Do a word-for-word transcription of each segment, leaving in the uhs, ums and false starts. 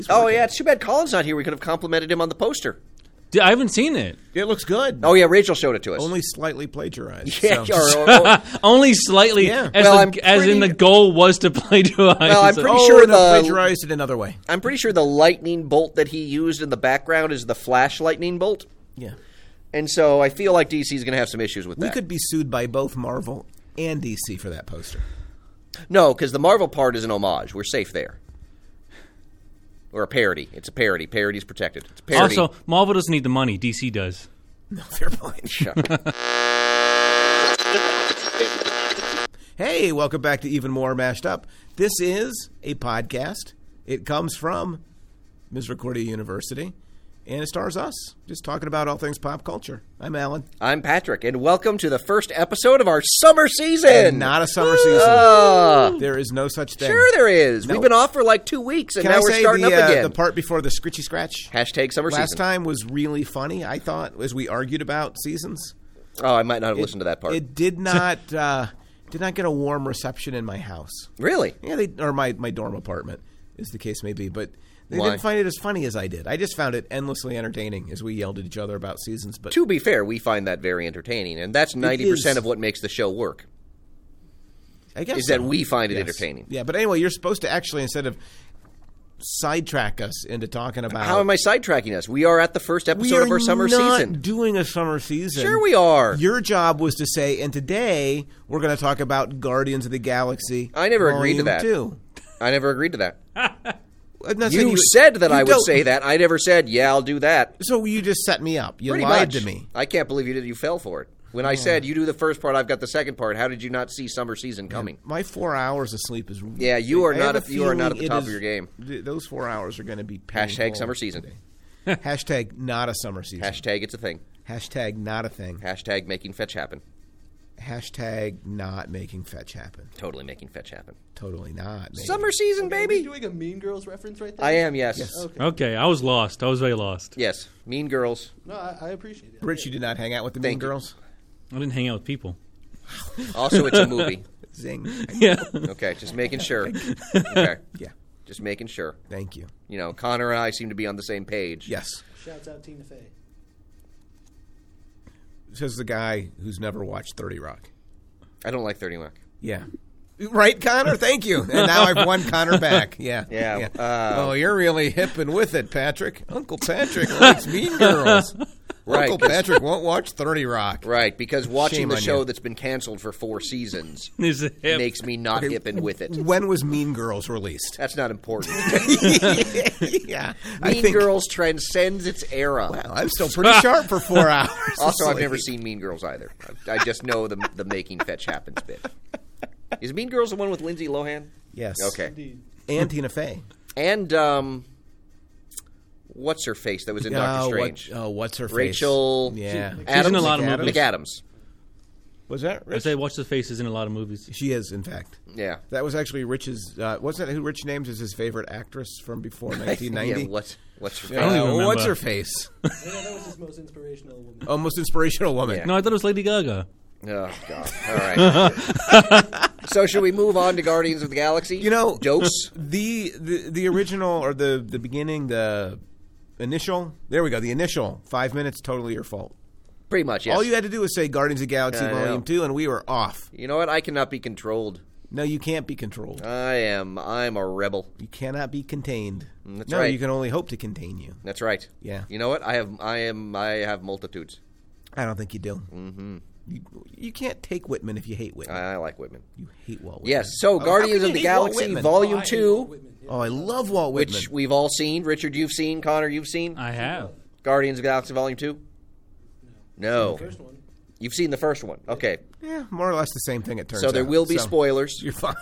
Oh, yeah, it's too bad Colin's not here. We could have complimented him on the poster. I haven't seen it. It looks good. Oh, yeah, Rachel showed it to us. Only slightly plagiarized. Yeah, so. or, or, or, Only slightly, Yeah. as, Well, the, I'm as in pretty- the goal was to plagiarize. Well, I'm pretty oh, sure no, the- plagiarized it another way. I'm pretty sure the lightning bolt that he used in the background is the flash lightning bolt. Yeah. And so I feel like D C is going to have some issues with We that. could be sued by both Marvel and D C for that poster. No, because the Marvel part is an homage. We're safe there. Or a parody. It's a parody. Parody's protected. It's a parody. Also, Marvel doesn't need the money. D C does. No, fair point. Shut up. Hey, welcome back to Even More Mashed Up. This is a podcast. It comes from Misericordia University, and it stars us, just talking about all things pop culture. I'm Alan. I'm Patrick, and welcome to the first episode of our summer season. And not a summer season. Uh, There is no such thing. sure there is. No. We've been off for like two weeks, and Can now I we're say starting the, up uh, again. the part before the scritchy scratch? Hashtag summer Last season. time was really funny, I thought, as we argued about seasons. Oh, I might not have listened to that part. It did not uh, did not get a warm reception in my house. Really? Yeah, they or my, my dorm apartment, as the case may be, but they Why? didn't find it as funny as I did. I just found it endlessly entertaining as we yelled at each other about seasons. But To be fair, we find that very entertaining, and that's ninety percent of what makes the show work. I guess is so. that we find it Yes. entertaining. Yeah, but anyway, you're supposed to actually, instead of sidetrack us into talking about How am I sidetracking us? We are at the first we episode are of our summer not season. doing a summer season. Sure we are. Your job was to say, and today we're going to talk about Guardians of the Galaxy. I never agreed to Volume that. Two. I never agreed to that. I'm not saying You said that you I would don't- say that. I never said, yeah, I'll do that. So you just set me up. You Pretty lied much. to me. I can't believe you did. You fell for it. When I said you do the first part, I've got the second part. How did you not see summer season coming? My four hours of sleep is. Yeah, you are I not have at- you are not at the feeling top it of your game. th- Those four hours are going to be Hashtag painful summer season. today. Hashtag not a summer season. Hashtag it's a thing. Hashtag not a thing. Hashtag making fetch happen. Hashtag not making fetch happen. Totally making fetch happen. Totally not. Making Summer season, Okay, Are you baby. doing a Mean Girls reference right there? I am, yes. Yes. Yes. Okay. Okay, I was lost. I was very lost. Mean Girls. No, I, I appreciate it. Rich, you did not hang out with the Mean Thank you. Girls? I didn't hang out with people. Also, it's a movie. Zing. Yeah. Okay, just making sure. Okay, Yeah. just making sure. Thank you. You know, Connor and I seem to be on the same page. Yes. Shouts out Tina Fey. Says the guy who's never watched thirty Rock. I don't like thirty Rock. Yeah. Right, Connor? Thank you. And now I've won Connor back. Yeah. Yeah, uh, oh, you're really hip and with it, Patrick. Uncle Patrick likes Mean Girls. Right, Uncle 'cause- Patrick won't watch thirty Rock. Right, because watching Shame the on show you. that's been canceled for four seasons Is it hip? makes me not hip and with it. When was Mean Girls released? That's not important. yeah. I Mean think, Girls transcends its era. Well, I'm still pretty sharp for four hours. Also, I've It's never like- seen Mean Girls either. I, I just know the the making fetch happens bit. Is Mean Girls the one with Lindsay Lohan? Yes. Okay. Indeed. And Tina Fey. And um, what's her face that was in Doctor Oh, Strange? What, oh, what's her face? Rachel. Yeah. She's Adams? in a lot of McAdams? movies. McAdams. Was that I Rich? say watch the faces in a lot of movies. She is, in fact. Yeah. That was actually Rich's. Uh, wasn't that who Rich names as his favorite actress from before nineteen ninety? Yeah, what's what's her Yeah, don't even remember. what's her face? No, no, that was his most inspirational woman. Oh, most inspirational woman. Yeah. No, I thought it was Lady Gaga. Oh God! All right. So should we move on to Guardians of the Galaxy? You know, Dose. the, the the original or the the beginning, the initial. There we go. The initial five minutes, totally your fault. Pretty much. Yes. All you had to do was say Guardians of the Galaxy I know. Volume Two, and we were off. You know what? I cannot be controlled. No, you can't be controlled. I am. I'm a rebel. You cannot be contained. That's no, right. you can only hope to contain you. That's right. Yeah. You know what? I have. I am. I have multitudes. I don't think you do. Mm-hmm. You, you can't take Whitman if you hate Whitman. I, I like Whitman. you hate Walt Whitman. Yes. So Oh, how Guardians can of you the hate Walt Galaxy Whitman? Volume I hate Two, Walt Whitman, yeah. Oh, I love Walt Whitman. which we've all seen. Richard, you've seen. Connor, you've seen. I have. Guardians of the Galaxy Volume Two. No. The first one. You've seen the first one. Okay. yeah, more or less the same thing. It turns So out. there will be So, spoilers. You're fine.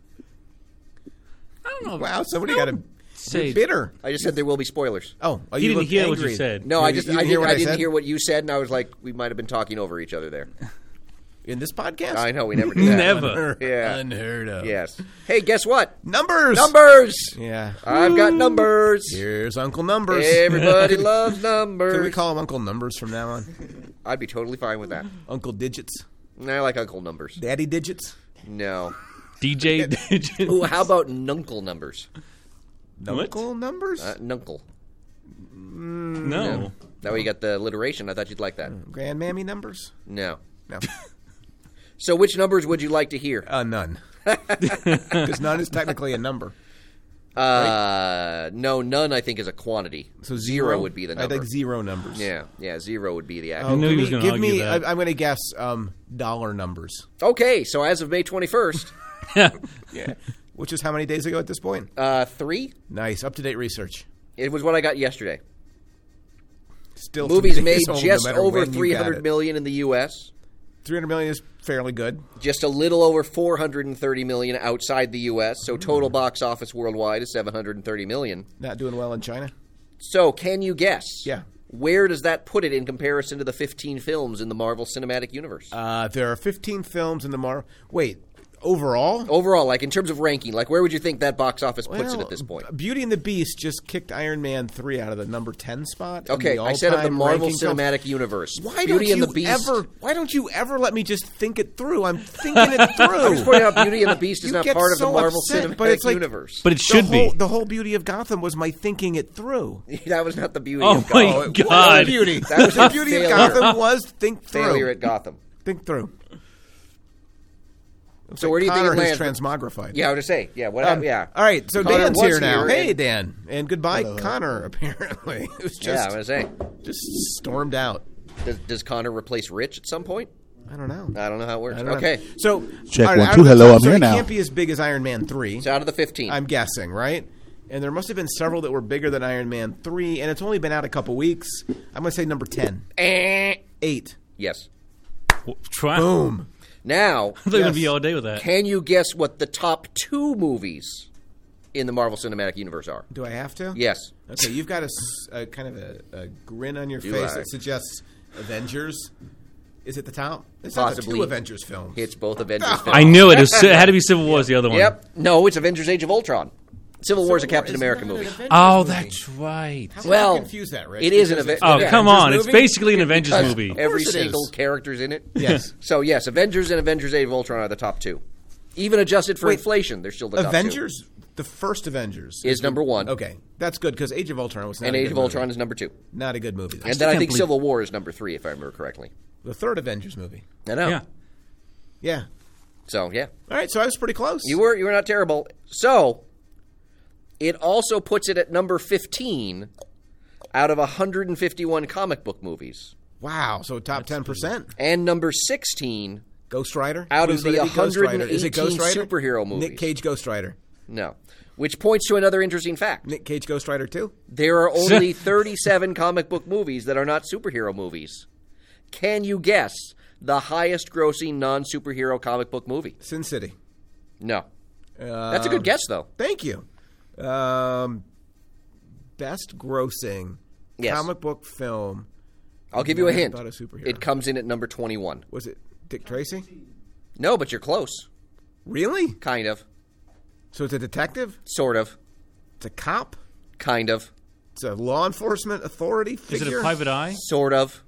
I don't know. Wow, somebody got a say bitter. I just said there will be spoilers. Oh, oh You you didn't look hear what angry. you said. No, You- I just you I didn't hear didn't, what I I didn't said? hear what you said, and I was like, we might have been talking over each other there. in this podcast. I know we never do that. Never. Yeah. Unheard of. Yes. Hey, guess what? Numbers. Numbers. Yeah. I've got numbers. Here's Uncle Numbers. Everybody loves numbers. Can we call him Uncle Numbers from now on? I'd be totally fine with that. Uncle Digits. I like Uncle Numbers. Daddy Digits. No. D J Digits. Ooh, how about Nunkle Numbers? Nuncle numbers? Uh, nuncle. No. Now you got the alliteration. I thought you'd like that. Grandmammy numbers? No. No. So which numbers would you like to hear? Uh, none. Because none is technically a number. Uh, no, none I think is a quantity. So zero, would be the number. I think zero numbers. Yeah, yeah, zero would be the Oh, actual. knew give he was me, gonna give argue me that. I, I'm going to guess um, dollar numbers. Okay, so as of May twenty-first, Yeah. Which is how many days ago at this point? uh, three? Nice. Up-to-date research. It was what I got yesterday. Still Movies three made days old, no just matter over when you three got hundred it. million in the U S three hundred million is fairly good. Just a little over four hundred thirty million outside the U S So total Hmm. box office worldwide is seven hundred thirty million. Not doing well in China? So can you guess? Yeah. Where does that put it in comparison to the fifteen films in the Marvel Cinematic Universe? Uh, there are fifteen films in the Marvel. Wait, overall? Overall, like in terms of ranking, like where would you think that box office puts it Well, at this point? Beauty and the Beast just kicked Iron Man three out of the number ten spot. in Okay, the I said of the all-time Marvel ranking film. Cinematic Universe. Why Beauty don't and you the Beast. ever? Why don't you ever let me just think it through? I'm thinking it through. I'm just pointing out Beauty and the Beast is You not get part of so the Marvel upset, Cinematic but it's like- Universe. But it should the whole, be. The whole beauty of Gotham was my thinking it through. that was not the beauty Oh of my Gotham. Oh, it was God. the beauty. That was the a beauty failure. of Gotham was think through. Failure at Gotham. Think through. So where do you think Connor it has lands? transmogrified. Yeah, I would say. Yeah, what? Um, yeah. All right, so Connor Dan's was here now. here, Hey, and- Dan, and goodbye, Connor. Apparently, it was yeah, I just was say. just stormed out. Does, does Connor replace Rich at some point? I don't know. I don't know how it works. I don't know. Okay, So Check all one, out two. of the- Hello, I'm so here it now. can't be as big as Iron Man three. it's out of the fifteen. I'm guessing, right? And there must have been several that were bigger than Iron Man three, and it's only been out a couple weeks. I'm going to say number ten. Eh. Eight. Yes. Try. Boom. Now, They're going Yes. to be all day with that. can you guess what the top two movies in the Marvel Cinematic Universe are? Do I have to? Yes. Okay, you've got a, s- a kind of a, a grin on your Do face I? that suggests Avengers is at the top. It's Possibly. not the two Avengers films. It's both Avengers films. I knew it. It, was, it had to be Civil War. Was the other one. Yep. No, it's Avengers Age of Ultron. Civil War is a Captain Is America not an movie. Avengers Oh, movie. that's right. How can Well, you confuse that, Rich? it is an Because Aven- it's Oh, an come Avengers on. It's movie? basically an Avengers Because movie. every course it single is. character's in it. Yes. So, yes, Avengers and Avengers Age of Ultron are the top two. Even adjusted for Wait, inflation, they're still the top Avengers, the first Avengers Is number one. Okay, that's good because Age of Ultron was two. not And a Age good of Ultron movie. is number two. Not a good movie. though. And then I can't think believe- Civil War is number three, if I remember correctly. The third Avengers movie. I know. Yeah. Yeah. So, yeah. All right, so I was pretty close. You were you were not terrible. So, it also puts it at number fifteen out of one hundred fifty-one comic book movies. Wow, so top ten percent. And number sixteen, Ghost Rider? Out of Who's the gonna be Ghost Rider? Is it Ghost one hundred eighteen Rider? superhero movies. Nick Cage Ghost Rider. no. Which points to another interesting fact. Nick Cage Ghost Rider too? There are only thirty-seven comic book movies that are not superhero movies. Can you guess the highest grossing non-superhero comic book movie? Sin City. No. Uh, That's a good guess, though. Thank you. Um, best grossing Yes. comic book film. I'll give you a Not hint. about a superhero. It comes in at number twenty-one. Was it Dick Tracy? No, but you're close. Really? Kind of. So it's a detective? Sort of. It's a cop? Kind of. It's a law enforcement authority Is figure? it a private eye? Sort of.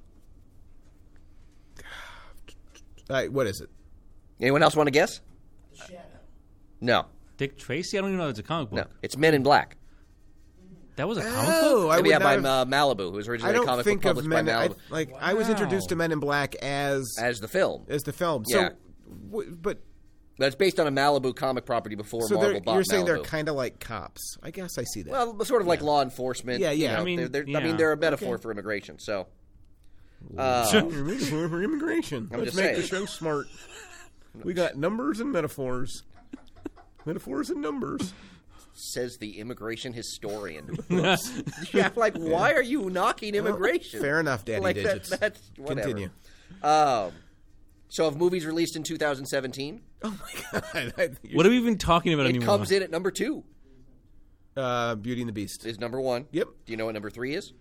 All right, what is it? Anyone else want to guess? No. Dick Tracy? I don't even know if it's a comic book. No. It's Men in Black. That was a comic Oh, book? I would yeah, not by have- uh, Malibu, who was I originally a don't comic think book of published Men. by I, Malibu. like I was Wow. introduced to Men in Black as As the film. as the film. Yeah. So, w- but But it's based on a Malibu comic property before so Marvel they're, bought you're saying Malibu. they're kind of like cops. I guess I see that. Well, sort of like law enforcement. Yeah, yeah. you know, I mean, they're, they're, I yeah. mean, they're a metaphor Okay. for immigration. So, Immigration for immigration. I'm Let's just make the saying. show smart. We got numbers and metaphors. Metaphors and numbers. says the immigration historian. yeah, like, why are you knocking immigration? Fair enough, Daddy like, that- Digits. that's whatever. Continue. Um, so, of movies released in two thousand seventeen, Oh my god! I think you're- What are we even talking about it anymore? comes in at number two. Uh, Beauty and the Beast. Is number one. Yep. Do you know what number three is?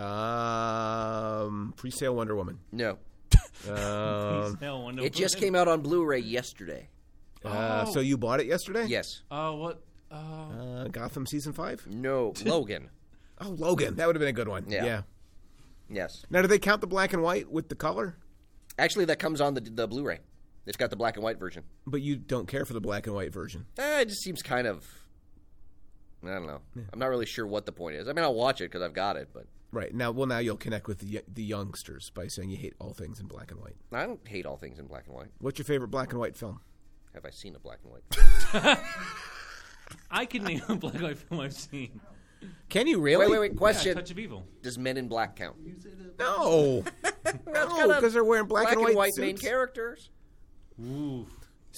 Um, pre-sale Wonder Woman. No. Um, Hell, Wonder It just Woman. came out on Blu-ray yesterday. uh, so you bought it yesterday? Yes. Oh, what? Uh, Uh, Gotham season five. No. Logan. Oh, Logan. That would have been a good one. Yeah. yeah. Yes. Now, do they count the black and white with the color? Actually, that comes on the the Blu-ray. It's got the black and white version. But you don't care for the black and white version. Eh, it just seems kind of. I don't know. Yeah. I'm not really sure what the point is. I mean, I'll watch it because I've got it, but right now, well, now you'll connect with the the youngsters by saying you hate all things in black and white. I don't hate all things in black and white. What's your favorite black and white film? Have I seen a black and white? I can name a black and white film I've seen. Can you really? Wait, wait, wait. Question: yeah, Touch of Evil. Does Men in Black count? No, no, because they're wearing black, black and white, and white suits. main characters. Ooh.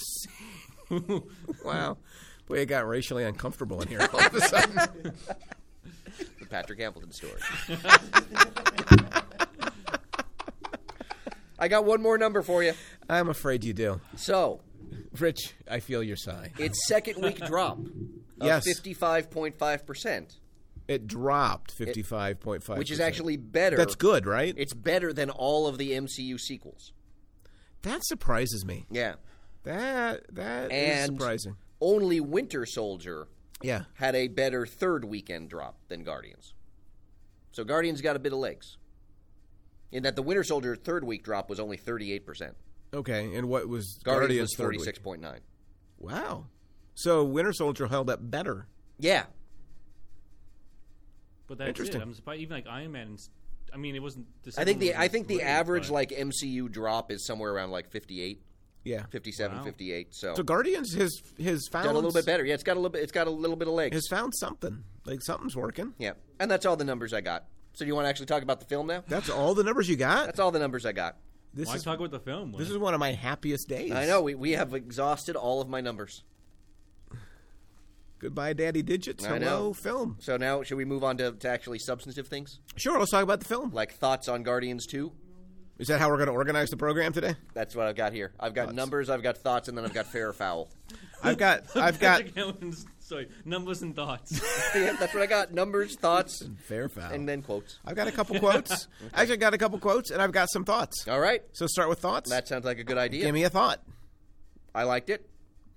Wow. Boy, it got racially uncomfortable in here all of a sudden. The Patrick Hamilton story. I got one more number for you. I'm afraid you do. So, Rich, I feel your sigh. its second week drop of yes. fifty-five point five percent. It dropped fifty-five point five percent. Which is actually better. That's good, right? It's better than all of the M C U sequels. That surprises me. Yeah. That that and is surprising. Only Winter Soldier yeah. had a better third weekend drop than Guardians. So Guardians got a bit of legs. In that the Winter Soldier third week drop was only thirty-eight percent. Okay, and what was Guardians, Guardians was forty-six point nine. Wow. So Winter Soldier held up better. Yeah. But that's Interesting. it. I'm surprised. Even like Iron Man. And, I mean, it wasn't. The I think the second one I think the wasn't average great, like M C U drop is somewhere around like fifty-eight, Yeah. fifty-seven, Wow. fifty-eight. So, So Guardians has has found done a little bit better. Yeah, it's got a little bit. It's got a little bit of legs. has found something. Like something's working. Yeah, and that's all the numbers I got. So, do you want to actually talk about the film now? That's all the numbers you got? That's all the numbers I got. This Why is talk about the film? This is one of my happiest days. I know we we have exhausted all of my numbers. Goodbye, Daddy Digits. I Hello, know. film. So now, should we move on to, to actually substantive things? Sure, let's talk about the film. Like thoughts on Guardians two? Is that how we're going to organize the program today? That's what I've got here. I've got Thoughts. numbers, I've got thoughts, and then I've got fair or foul. I've got, I've got Sorry, numbers and thoughts. Yeah, that's what I got. Numbers, thoughts, fair foul. and then quotes. I've got a couple quotes. Actually, I've got a couple quotes, and I've got some thoughts. All right. So start with thoughts. That sounds like a good idea. Give me a thought. I liked it.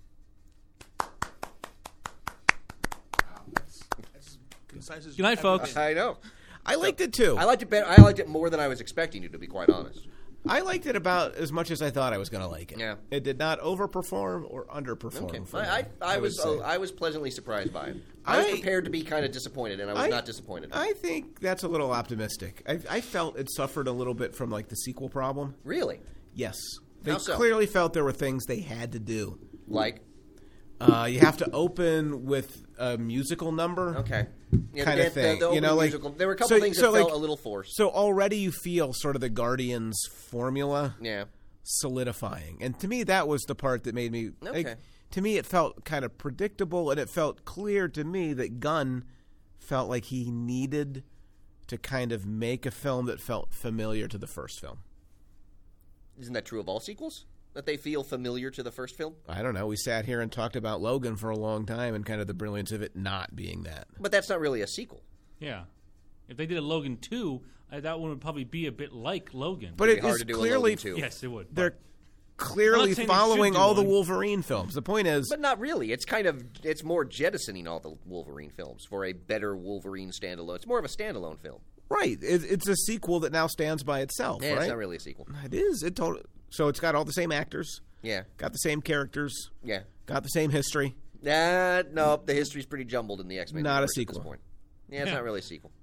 Good night, folks. I know. I liked it too. I liked it better. I liked it more than I was expecting you to, be quite honest. I liked it about as much as I thought I was going to like it. Yeah. It did not overperform or underperform. Okay. for I, me, I, I would was say. uh, I was pleasantly surprised by it. I was I- prepared to be kind of disappointed, and I was I- not disappointed. I think that's a little optimistic. I, I felt it suffered a little bit from like the sequel problem. Really? Yes, they How so? clearly felt there were things they had to do. Like? Uh, you have to open with a musical number. Okay. Yeah, Kind the- of thing. the- the you know, opening like musical- there were a couple so- things so, that felt like- a little forced. So already you feel sort of the Guardians formula Yeah. solidifying, and to me that was the part that made me. Okay. Like, to me, it felt kind of predictable, and it felt clear to me that Gunn felt like he needed to kind of make a film that felt familiar to the first film. Isn't that true of all sequels? That they feel familiar to the first film? I don't know. We sat here and talked about Logan for a long time, and kind of the brilliance of it not being that. But that's not really a sequel. Yeah. If they did a Logan two, uh, that one would probably be a bit like Logan. But It'd it be hard is to do a clearly Logan two. yes, it would. they're but- clearly I'm not saying they following should do all the one. Wolverine films. The point is, But not really. It's kind of it's more jettisoning all the Wolverine films for a better Wolverine standalone. It's more of a standalone film. right? It, it's a sequel that now stands by itself. Yeah, right? it's not really a sequel. It is. It told. So it's got all the same actors, Yeah, got the same characters, yeah. got the same history. Nah, no, the history's pretty jumbled in the X-Men. Not a universe at sequel. this point. Yeah, it's Yeah. not really a sequel.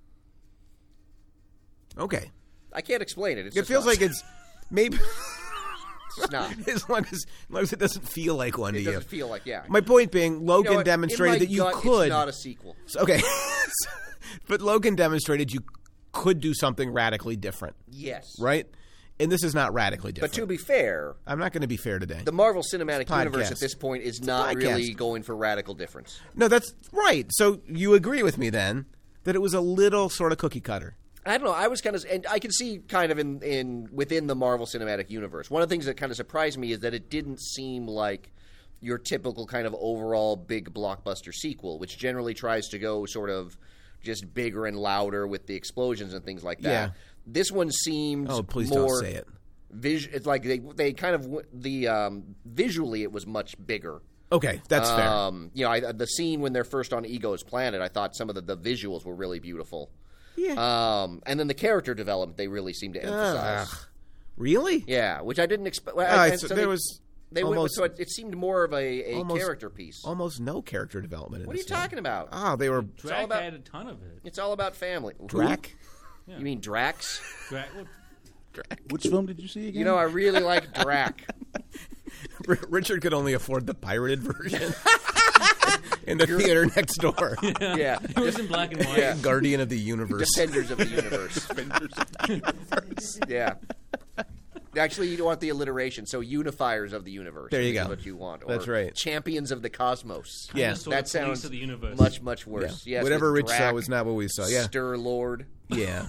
Okay, I can't explain it. It's it just feels not. like it's maybe It's not. as long as, as long as it doesn't feel like one It to you. doesn't feel like yeah. My point being, You know Logan what? demonstrated In my that you gut, could. It's not a sequel. Okay, but Logan demonstrated you could do something radically different, Yes. right? And this is not radically But different. to be fair, I'm not going to be fair today. the Marvel Cinematic It's a Universe podcast. at this point is a not really podcast. going for radical difference. No, that's right. So you agree with me then that it was a little sort of cookie cutter. I don't know. I was kind of, and I can see kind of in, in within the Marvel Cinematic Universe. One of the things that kind of surprised me is that it didn't seem like your typical kind of overall big blockbuster sequel, which generally tries to go sort of just bigger and louder with the explosions and things like that. Yeah. This one seemed Oh, please more don't say it. Vis- it's like they they kind of w- the um, visually it was much bigger. Okay, that's fair. Um, you know, I, the scene when they're first on Ego's planet, I thought some of the, the visuals were really beautiful. Yeah. Um, and then the character development they really seem to emphasize. Ugh. Really? Yeah, which I didn't expect. All right, so there was They almost, went, so it, it seemed more of a, a almost, character piece. almost no character development. In What are you this film. talking about? Ah, they were all Drac about- had a ton of it. It's all about family. Drac. Yeah. You mean Drax? Drac, what, Which film did you see again? You know, I really like Drac. R- Richard could only afford the pirated version in the theater next door. Yeah. it was in black and white. Yeah. Guardian of the Universe. Defenders of the Universe. Defenders of the Universe. Yeah. Actually, you don't want the alliteration, so unifiers of the universe. There you is go. what you want. Or That's right. Champions of the cosmos. Yeah. Sort That of police sounds of the universe. much, much Yeah. worse. Yes, Whatever with Rich Drac, saw was not what we saw. Yeah. Stir Lord. Yeah.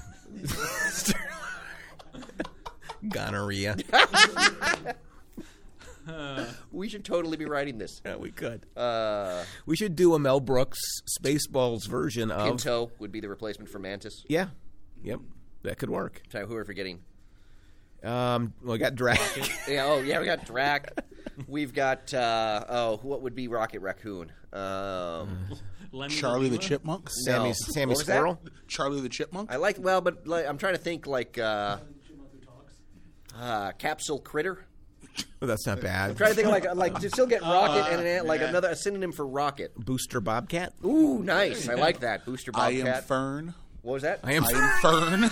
Gonorrhea. We should totally be writing this. Yeah, we could. Uh, We should do a Mel Brooks Spaceballs version of. Pinto would be the replacement for Mantis. Yeah. Yep. That could work. Sorry, who are we forgetting? Um, well, we got Drac. Yeah, oh, yeah, we got Drac. We've got, uh, oh, what would be Rocket Raccoon? Um, Lemmy Charlie the Lima? Chipmunk. Sammy, No. Sammy What was that? Squirrel. Charlie the Chipmunk. I like, well, but like, I'm trying to think like uh, uh, Capsule Critter. Oh, that's not bad. I'm trying to think of like, like to still get Rocket and an ant, like yeah. another a synonym for Rocket. Booster Bobcat. Ooh, nice. I like that. Booster I Bobcat. am Fern. What was that? I am. I am Fern.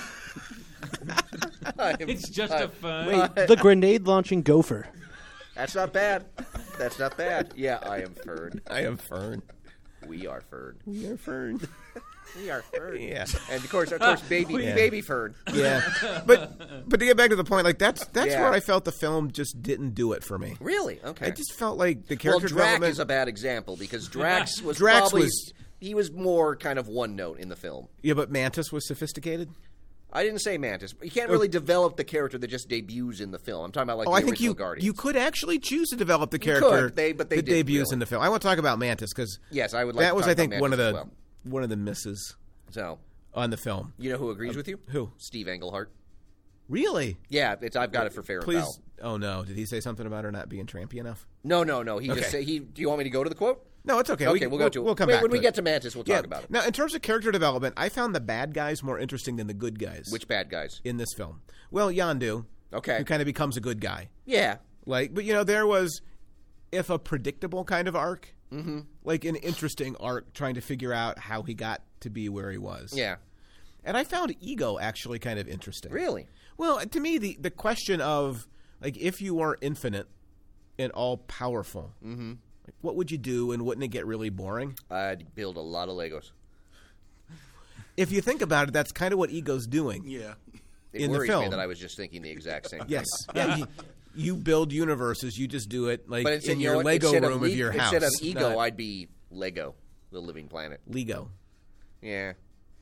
I am- It's just I- a fun. Wait, the grenade launching gopher. That's not bad. That's not bad. Yeah, I am Fern. I am Fern. We are Fern. We are Fern. We are Fern. Yeah. And of course, of course, baby, Yeah. baby Fern. Yeah, but but to get back to the point, like that's that's Yeah. where I felt the film just didn't do it for me. Really? Okay. I just felt like the well, character Drac development. is a bad example because Drax was Drax probably was- he was more kind of one note in the film. Yeah, but Mantis was sophisticated. I didn't say Mantis. You can't really develop the character that just debuts in the film. I'm talking about like Oh, the I think original you Guardians. you could actually choose to develop the You character could, they- but they that didn't, debuts really. in the film. I want to talk about Mantis because Yes, I would like that to was, talk I think, about one of Mantis the as well. one of the misses So, on the film. you know who agrees with you? Who? Steve Englehart. Really? Yeah, it's, I've got it for fair and Please. foul. Oh no! Did he say something about her not being trampy enough? No, no, no. He just Okay. said he. Do you want me to go to the quote? No, it's okay. Okay, we, we'll go to it. We'll come Wait, back when to we it. get to Mantis. We'll Yeah. talk about it. Now, in terms of character development, I found the bad guys more interesting than the good guys. Which bad guys? in this film? Well, Yondu, Okay. who kind of becomes a good guy. Yeah. Like, but you know, there was, if a predictable kind of arc, mm-hmm. like an interesting arc trying to figure out how he got to be where he was. Yeah. And I found Ego actually kind of interesting. Really? Well, to me, the, the question of, like, if you are infinite and all powerful, mm-hmm. like, what would you do and wouldn't it get really boring? I'd build a lot of Legos. If you think about it, that's kind of what Ego's doing. Yeah. It In the worries film. me that I was just thinking the exact same thing. Yes. Yeah, you, you build universes, you just do it, like, But instead, in you know your what? Lego Instead room of, Le- your house. Instead of Ego, not I'd be Lego, the living planet. Lego. Yeah.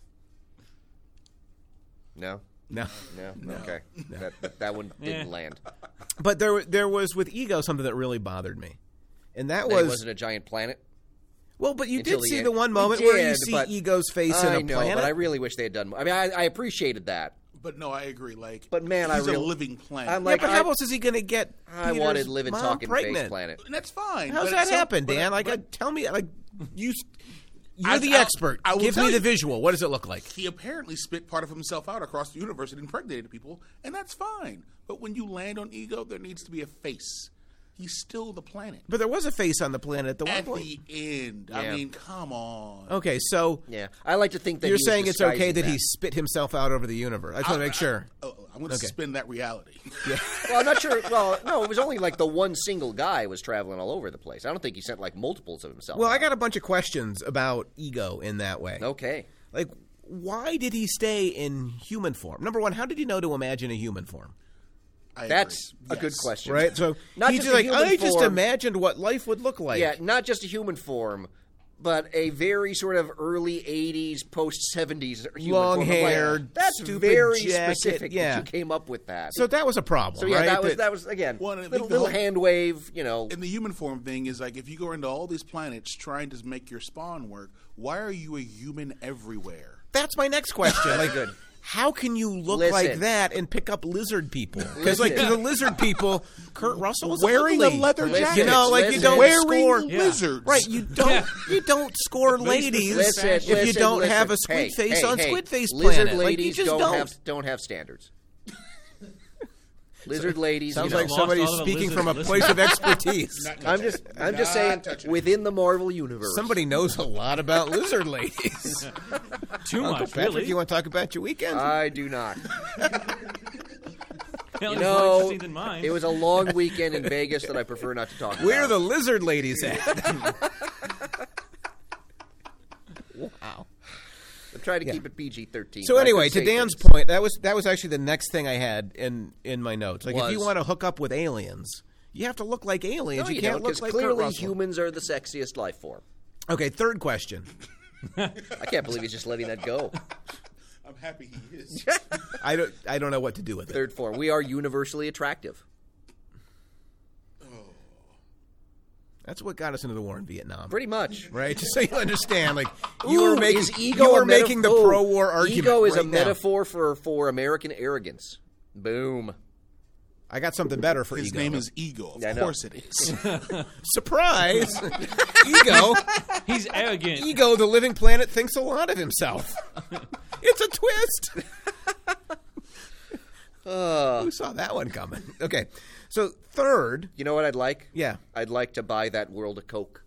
No? No. No? Okay. That, that, that one didn't Eh. land. But there, there was with Ego something that really bothered me, and that That was wasn't a giant planet. well. But you until did the see end. the one We moment where you did, see but Ego's face I in a know, planet. but I really wish they had done more. I mean, I, I appreciated that. But no, I agree. Like, But man, he's I a real- living planet. I'm yeah, like, but I- how else is he going to get? I Peter's wanted live and mom talk in pregnant? Face Planet. and that's fine. How's but that at some- happen, but- Dan? Like, but I, tell me, like you, you're I- the I- expert. I will Give tell me the you. visual. What does it look like? he apparently spit part of himself out across the universe and impregnated people, and that's fine. But when you land on Ego, there needs to be a face. He's still the planet. But there was a face on the planet at the one At point. the end, Yeah. I mean, come on. Okay, so Yeah. I like to think that you're he was saying it's okay disguising that, he spit himself out over the universe. I just want to make sure. Oh, I'm going to Okay. suspend that reality. Well, I'm not sure. Well, no, it was only like the one single guy was traveling all over the place. I don't think he sent like multiples of himself. Well, I out. got a bunch of questions about Ego in that way. Okay. Like, why did he stay in human form? Number one, how did he know to imagine a human form? I That's agree. a good Yes. question. Right? So Not he's just just a like, human I just form. imagined what life would look like. Yeah, not just a human form, but a very sort of early eighties, post seventies human Long form. I'm like, hair, that's stupid very jacket, specific yeah. that you came up with that. So that was a problem, So, yeah, right? that was that was again Well, and I think little, the little whole- hand wave, you know. And the human form thing is like if you go into all these planets trying to make your spawn work, why are you a human everywhere? That's my next question. Like, good. how can you look Listen. like that and pick up lizard people? Because like Listen. the lizard people, Kurt Russell was Wearing a ugly. leather Listen. jacket. You know, like you Listen. don't wearing score. lizards. Right, you don't Yeah. you don't score ladies Listen, if you listen, don't listen. have a squid Hey, face hey, on hey. Squid Face Lizard Planet. Like, you ladies just don't, don't. have don't have standards. Lizard ladies. Sounds you know. like somebody Lost all the speaking lizards from a listening. place of expertise. Not touching I'm just, it. I'm just Not saying, touching it. within the Marvel universe, Somebody knows a lot about lizard ladies. Too Uncle much, Patrick, really. you want to talk about your weekend? I do not. Hell, You it's more know, interesting than mine. it was a long weekend in Vegas that I prefer not to talk about. Where are the lizard ladies at? Wow. I'm trying to keep it P G thirteen. So but I anyway, could to say Dan's things. point, that was that was actually the next thing I had in in my notes. Like, if you Was. want to hook up with aliens, you have to look like aliens. No, you you can't don't, look 'cause like Kurt clearly Russell. humans are the sexiest life form. Okay, third question. I can't believe he's just letting that go. I'm happy he is. I don't I don't know what to do with it. Third form. We are universally attractive. That's what got us into the war in Vietnam. Pretty much. Right? Just so you understand, like you Ooh, were making is ego you a were making the metaf- pro-war argument. Ego is right a now. metaphor for, for American arrogance. Boom. I got something better for His ego. name is Ego. Of I know. course it is. Surprise. Ego. He's arrogant. Ego, the living planet, thinks a lot of himself. It's a twist. Uh, Who saw that one coming? Okay, so third, you know what I'd like? yeah, I'd like to buy that world of Coke.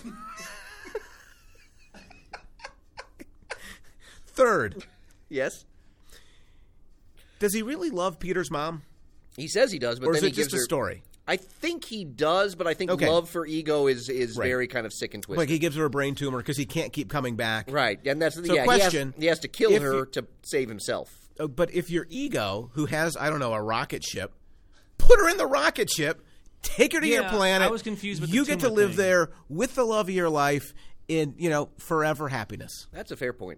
third. Yes? Does he really love Peter's mom, He says he does, but or then is he it just gives a her... story? I think he does, but I think Okay. love for Ego is, is Right. very kind of sick and twisted. Like he gives her a brain tumor because he can't keep coming back. Right, and that's So yeah. question, he, has, he has to kill if her you- to save himself. Uh, But if your ego, who has I don't know a rocket ship, put her in the rocket ship, take her to your Yeah, planet. I was confused with the you get to tumor live thing. there with the love of your life in you know forever happiness. That's a fair point.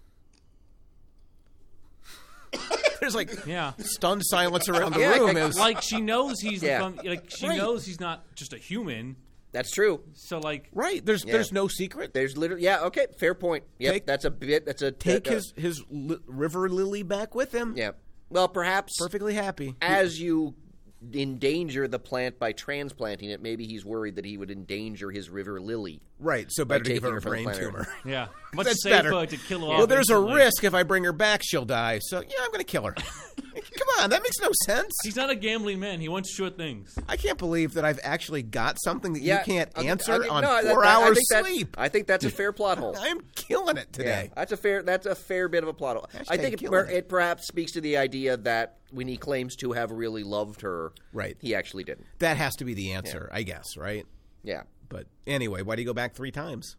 There's like Yeah. stunned silence around the Yeah, room. I- as Like she knows he's Yeah. from, like she Right. knows he's not just a human. That's true. So like right, there's Yeah. there's no secret. There's literally yeah. Okay, fair point. Yep, Take- that's a bit. That's a Take uh, his his li- river lily back with him. yeah. Well, perhaps Perfectly happy. as you endanger the plant by transplanting it, maybe he's worried that he would endanger his river lily. Right, so better to give taking her her a from the brain planet. tumor. yeah, much That's safer better. to kill her Well, off there's a instantly. risk if I bring her back, she'll die. So yeah, I'm going to kill her. Come on, that makes no sense. He's not a gambling man. He wants sure things. I can't believe that I've actually got something that Yeah, you can't okay, answer okay, on no, that- four that- I hours think that- sleep. I think that's a fair plot hole. I'm killing it today. Yeah, that's a fair. That's a fair bit of a plot hole. I Hashtag think it, killing per- it. it perhaps speaks to the idea that when he claims to have really loved her, Right. he actually didn't. That has to be the answer, I guess, right? Yeah, But anyway, why do you go back three times?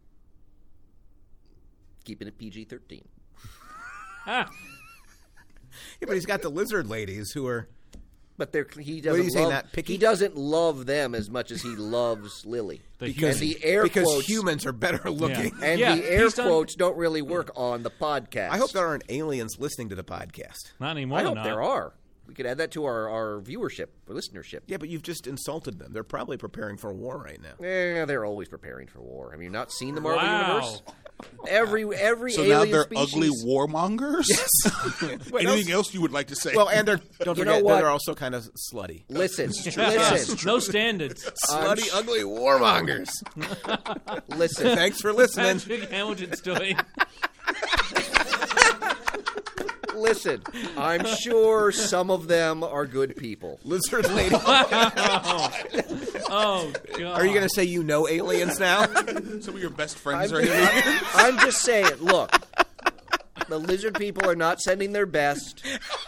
keeping it P G thirteen. Ah, Yeah, but he's got the lizard ladies who are. But they're, he What doesn't. do you say, love, not picky? He doesn't love them as much as he loves Lily. the Because, human. the air because quotes- humans are better looking. Yeah. And Yeah, the air he's done- quotes don't really work on the podcast. I hope there aren't aliens listening to the podcast. Not anymore. I hope not. there are. We could add that to our, our viewership or listenership. Yeah, but you've just insulted them. They're probably preparing for war right now. Eh, they're always preparing for war. Have you not seen the Marvel Wow. universe? Every every So alien now they're species. ugly warmongers? Anything else you would like to say? Well, and they're don't You know forget what? they're also kind of slutty. Listen, listen, no standards. Slutty, ugly warmongers. listen. Thanks for listening. Patrick Hamilton story. Listen, I'm sure some of them are good people. Lizard lady. Oh God. Are you going to say you know aliens now? Some of your best friends I'm, are here. I'm just saying, look, the lizard people are not sending their best.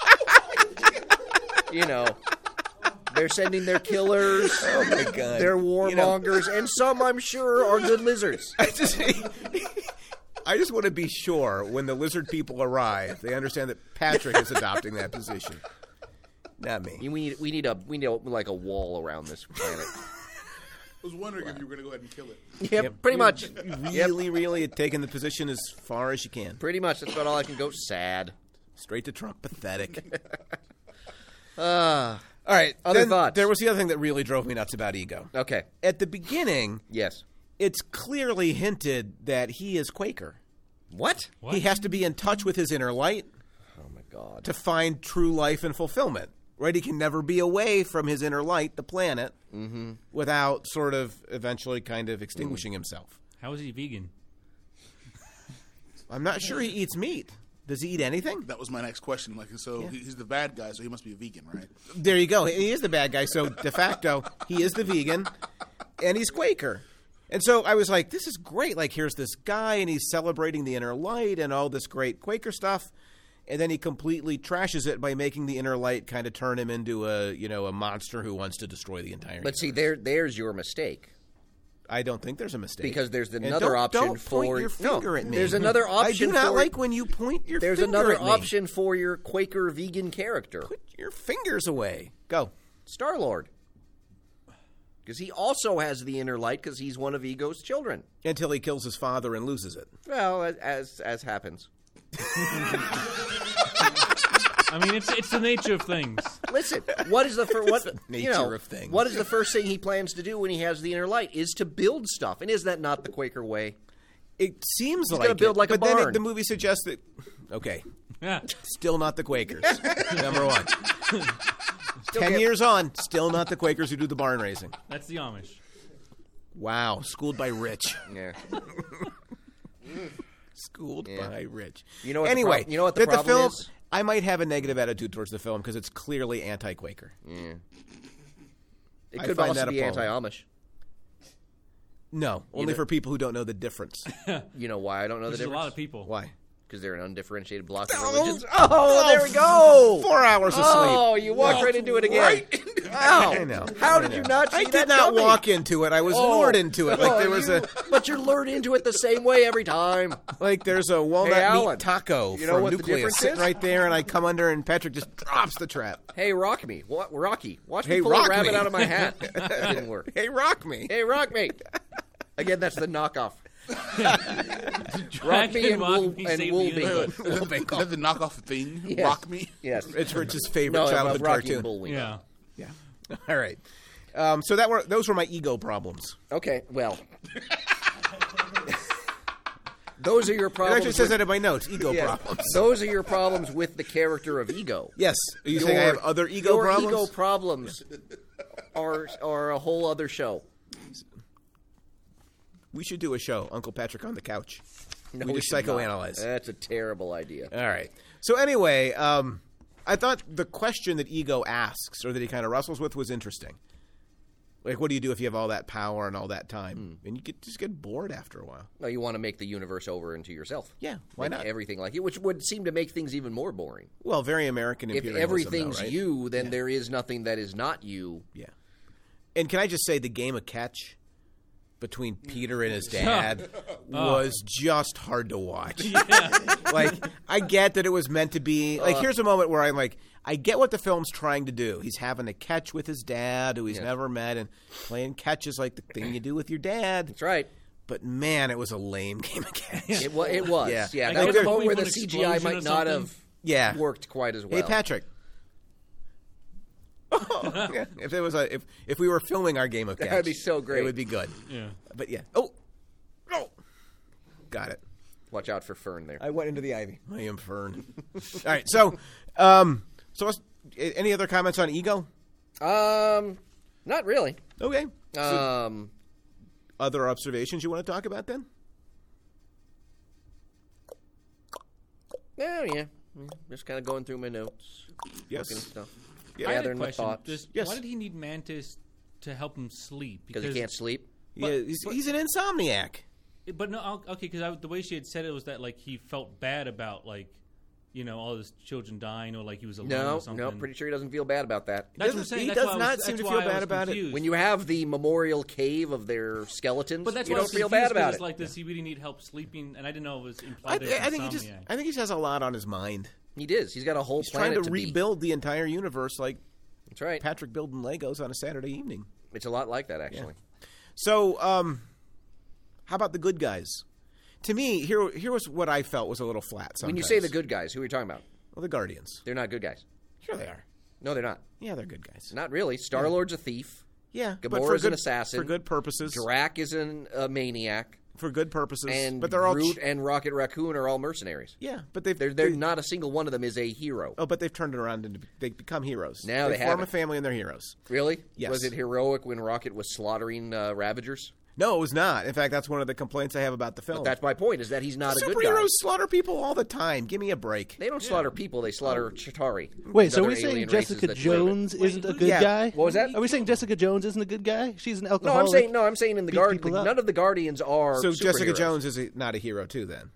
You know, they're sending their killers, Oh my god. their You know, warmongers, and some, I'm sure, are good lizards. I just I just want to be sure when the lizard people arrive, they understand that Patrick is adopting that position. Not me. We need, we need a, we need a, like a wall around this planet. I was wondering if you were going to go ahead and kill it. Yep, pretty much. Yep, Really, really taking the position as far as you can. pretty much. That's about all I can go. Sad. Straight to Trump. Pathetic. Uh, All right. Other then thoughts? There was the other thing that really drove me nuts about ego. okay. At the beginning, Yes. it's clearly hinted that he is Quaker. What? What? He has to be in touch with his inner light Oh my God. to find true life and fulfillment. Right? He can never be away from his inner light, the planet, Mm-hmm. without sort of eventually kind of extinguishing himself. How is he vegan? I'm not sure he eats meat, Does he eat anything? That was my next question. Like, so Yeah. he's the bad guy, so he must be a vegan, right? There you go. He is the bad guy. So de facto, he is the vegan, and he's Quaker. And so I was like, this is great. Like, here's this guy, and he's celebrating the inner light and all this great Quaker stuff. And then he completely trashes it by making the inner light kind of turn him into a, you know, a monster who wants to destroy the entire But see, universe. there, there's your mistake. I don't think there's a mistake. Because there's And another don't, option don't for point your no, finger at me. there's another I option do not for- like when you point your There's finger another at me. option for your Quaker vegan character, Put your fingers away. Go. Star-Lord. Because he also has the inner light because he's one of Ego's children. Until he kills his father and loses it. Well, as as, as happens. I mean, it's it's the nature of things. Listen, what is the fir- what nature you know, of things. What is the first thing he plans to do when he has the inner light? Is to build stuff, and is that not the Quaker way? It seems He's like gonna build it, like a but then barn. it, the movie suggests that. Okay, Yeah. still not the Quakers. Number one. Ten get- years on, still not the Quakers who do the barn raising. That's the Amish. Wow, schooled by Rich. Yeah. Schooled Yeah. by Rich. You know what the Anyway, prob- you know what the that problem film, is? I might have a negative attitude towards the film because it's clearly anti-Quaker. It I could find also that be appalling. anti-Amish. No, only know- for people who don't know the difference. You know why I don't know the Which is a difference? lot of people. Why? Because they're an undifferentiated block of Oh, religions. Oh, there we go. Four hours of sleep. Oh, you walked right into it again. Right? Wow. I know. How I did know. you not see I that did not coming? walk into it. I was Oh. lured into it. Like there Oh, was you- a But you're lured into it the same way every time. like there's a walnut Hey, Alan, meat taco you know from what the Nucleus difference sitting is? right there, and I come under, and Patrick just drops the trap. Hey, rock me. What, Rocky, watch me Hey, pull rock a rabbit me. out of my hat. That didn't work. Hey, rock me. Hey, rock me. Again, that's the knockoff. Rock me and Rock we'll, me, and save we'll the be universe. good. Is that the knockoff thing? Yes. Rock me? Yes. It's Rich's favorite No, childhood Rocky cartoon. and Bullwinkle. Yeah. Yeah. All right. Um, so that were those were my ego problems. Okay, well. Those are your It problems. actually says with- that in my notes. Ego Yes. problems. Those are your problems with the character of Ego. Yes. Are you saying I Your- have other ego your problems? ego problems are are a whole other show. We should do a show, Uncle Patrick on the couch. No, we just should not. psychoanalyze. That's a terrible idea. All right. So anyway, um, I thought the question that Ego asks, or that he kind of wrestles with, was interesting. Like, what do you do if you have all that power and all that time? And you get, just get bored after a while. No, you want to make the universe over into yourself. Yeah, why Make not? everything like you, which would seem to make things even more boring. Well, very American If imperialism, everything's though, right? you, then there is nothing that is not you. Yeah. And can I just say the game of catch between Peter and his dad was just hard to watch. Like, I get that it was meant to be. Like, here's a moment where I'm like, I get what the film's trying to do. He's having a catch with his dad, who he's Yes. never met, and playing catch is like the thing you do with your dad. That's right. But man, it was a lame game of catch. It, wa- it was. Yeah. Yeah, Like, that was they're a moment where going the for an C G I explosion might or not something. have Yeah. worked quite as well. Hey, Patrick. Oh, yeah. If it was a if if we were filming our game of catch, That'd be so great. It would be good. Yeah. But yeah. Oh, oh, got it. Watch out for Fern there. I went into the ivy. I am Fern. All right. So, um, so let's, a- any other comments on Ego? Um, not really. Okay. So Um, other observations you want to talk about then? yeah, yeah. Yeah, Just kind of going through my notes, Yes. looking at stuff. Yeah. I had a Gathering my question. thoughts. Just, Yes. Why did he need Mantis to help him sleep? Because he can't sleep. Yeah. He's, he's an insomniac. But no, okay, because the way she had said it was that like he felt bad about like, you know, all his children dying or like he was alone No, or something. no, pretty sure he doesn't feel bad about that. That's what I'm doesn't- saying. he That's does why I not was, seem that's to feel why I bad was about it. confused. When you have the memorial cave of their skeletons, but that's you why I don't was feel confused, bad 'cause about it's it. like, does he really need help sleeping? And I didn't know it was I, implied. I think he just. insomniac. I think he just has a lot on his mind. He does. He's got a whole He's trying planet to, be. rebuild the entire universe, like That's right. Patrick building Legos on a Saturday evening. It's a lot like that, actually. So, um, how about the good guys? To me, here here was what I felt was a little flat. Sometimes. When you say the good guys, who are you talking about? well, the Guardians. They're not good guys. Sure, they are. No, they're not. Yeah, they're good guys. Not really. Star Lord's a thief. Yeah, but Gamora's for an good, assassin. for good purposes. Drac is an, a maniac. For good purposes, And but they're all Groot ch- and Rocket Raccoon are all mercenaries. yeah, but they've They're, they're they- not a single one of them is a hero. Oh, but they've turned it around and they become heroes. Now they form haven't. a family and they're heroes. Really? Yes. Was it heroic when Rocket was slaughtering uh, Ravagers? No, it was not. In fact, that's one of the complaints I have about the film. But that's my point, is that he's not a good guy. Superheroes slaughter people all the time. Give me a break. They don't slaughter people, they slaughter Chitauri. Wait, so are Other we saying alien races Jessica that live in- Jones isn't a good Yeah. guy? What was that? Are we saying Jessica Jones isn't a good guy? She's an No, alcoholic. I'm saying no. I'm saying in the beat Guardians, people up. none of the Guardians are. So Jessica superheroes. Jones is a, not a hero too, then?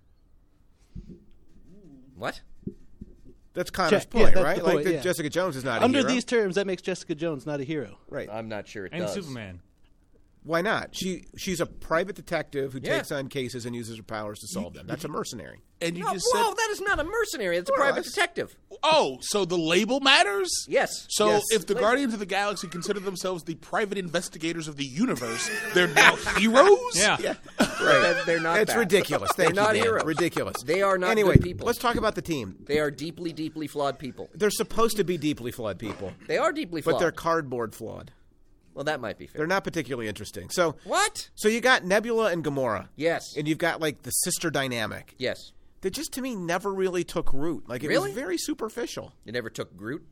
What? That's Connor's Je- yeah, point, that's right? the Like point, that yeah. Jessica Jones is not a Under hero. these terms, that makes Jessica Jones not a hero. right? I'm not sure it And does. Superman. Why not? She she's a private detective who Yeah. takes on cases and uses her powers to solve them. That's a mercenary. And you No, just whoa, said, that is not a mercenary. It's a Well, private that's- detective. oh, so the label matters? Yes. So Yes. if the Label. Guardians of the Galaxy consider themselves the private investigators of the universe, they're now heroes? Yeah. Right. They're not. It's that. ridiculous. Thank They're you, not Dan. heroes. Ridiculous. They are not Anyway, good people. let's talk about the team. They are deeply, deeply flawed people. They're supposed to be deeply flawed people, They are deeply flawed. but they're cardboard flawed. well, that might be fair. They're not particularly interesting. So What? So you got Nebula and Gamora. Yes. And you've got like the sister dynamic. Yes. That just to me never really took root. Like it Really? was very superficial. You never took Groot.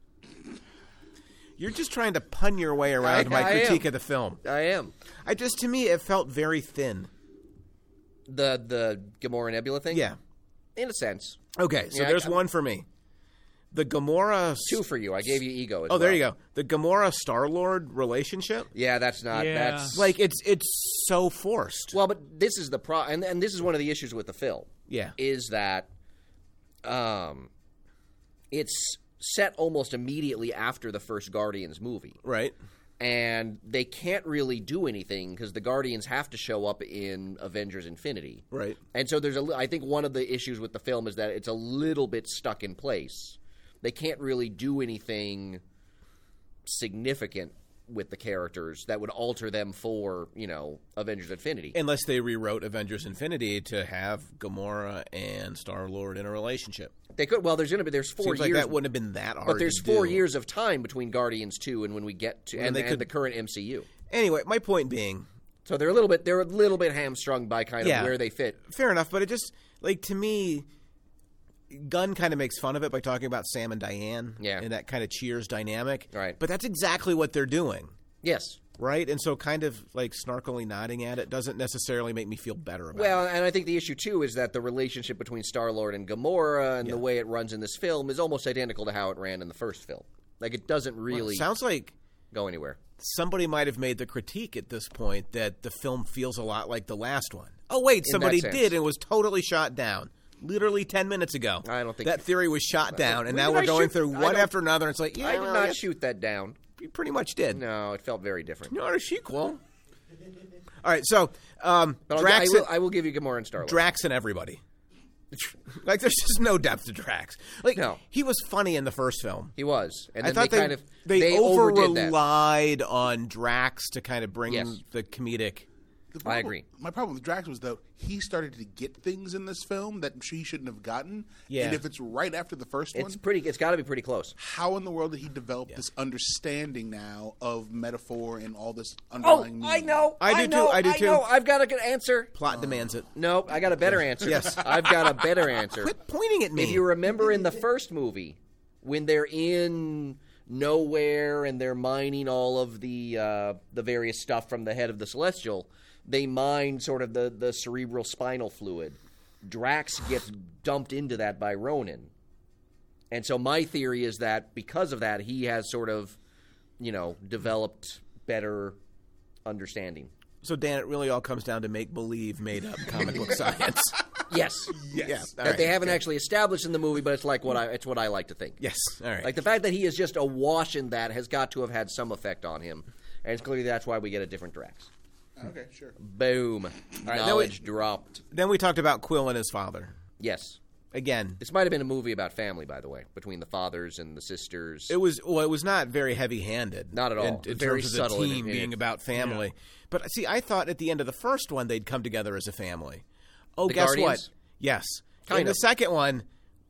You're just trying to pun your way around I- my I critique am. of the film. I am. I just to me it felt very thin. The the Gamora Nebula thing. Yeah. In a sense. Okay, so Yeah, there's I- one for me. The Gamora Two for you. I gave you ego. As Oh, there well. you go. The Gamora Star-Lord relationship. Yeah, that's not. Yeah. That's Like it's it's so forced. well, but this is the pro, and and this is one of the issues with the film. Yeah. Is that, um, it's set almost immediately after the first Guardians movie. Right. And they can't really do anything because the Guardians have to show up in Avengers Infinity. Right. And so there's a li- I think one of the issues with the film is that it's a little bit stuck in place. They can't really do anything significant with the characters that would alter them for, you know, Avengers Infinity. Unless they rewrote Avengers Infinity to have Gamora and Star-Lord in a relationship. They could well there's going to be there's four Seems like years that wouldn't have been that hard but there's to four do. years of time between Guardians two and when we get to Well, and, they and could- the current M C U. Anyway, my point being, So they're a little bit they're a little bit hamstrung by kind of Yeah. where they fit. fair enough, but it just like to me Gunn kind of makes fun of it by talking about Sam and Diane Yeah. and that kind of Cheers dynamic. Right. But that's exactly what they're doing. Yes. Right? And so kind of like snarkily nodding at it doesn't necessarily make me feel better about Well, it. and I think the issue too is that the relationship between Star-Lord and Gamora and the way it runs in this film is almost identical to how it ran in the first film. Like it doesn't really Sounds like go anywhere. somebody might have made the critique at this point that the film feels a lot like the last one. Oh wait, In somebody that sense. did and was totally shot down. Literally ten minutes ago. I don't think- that theory was shot down, and When now did we're I going shoot- through I one don't- after another. And it's like, yeah, I did well, not yes, shoot that down. you pretty much did. No, it felt very different. Not a sequel. All right, so um, But I'll, Drax, I, will, and, I will give you Gamora and Star-Lord. Drax and everybody. Like, there's just no depth to Drax. Like, No. he was funny in the first film. he was. And I then thought they, they kind of they, they over overdid that. relied on Drax to kind of bring Yes. the comedic. The I problem- agree. My problem with Drax was, though, he started to get things in this film that he shouldn't have gotten. Yeah. And if it's right after the first It's one, pretty it's got to be pretty close. how in the world did he develop this understanding now of metaphor and all this Oh, underlying I meaning? know. I do know, too, I do I too. know. I've got a good answer. Plot demands it. No, I got a better answer. Yes. I've got a better answer. Quit pointing at me. If you remember in the first movie, when they're in nowhere and they're mining all of the uh, the various stuff from the head of the Celestial, they mine sort of the, the cerebral spinal fluid. Drax gets dumped into that by Ronan. And so my theory is that because of that, he has sort of, you know, developed better understanding. So, Dan, it really all comes down to make-believe, made-up comic book science. Yes. Yeah, all That right, they haven't okay. actually established in the movie, but it's like what I it's what I like to think. Yes, all right. Like the fact that he is just awash in that has got to have had some effect on him, and it's clearly that's why we get a different Drax. Okay, sure. Boom, right, now knowledge we- dropped. Then we talked about Quill and his father. Yes, Again, this might have been a movie about family, by the way, between the fathers and the sisters. it was well, it was not very heavy-handed. Not at all. In, It was in very terms subtle of in the it- team in being it. about family. But see, I thought at the end of the first one they'd come together as a family. Oh, The guess what? Guardians? Yes. Kind in the of. second one,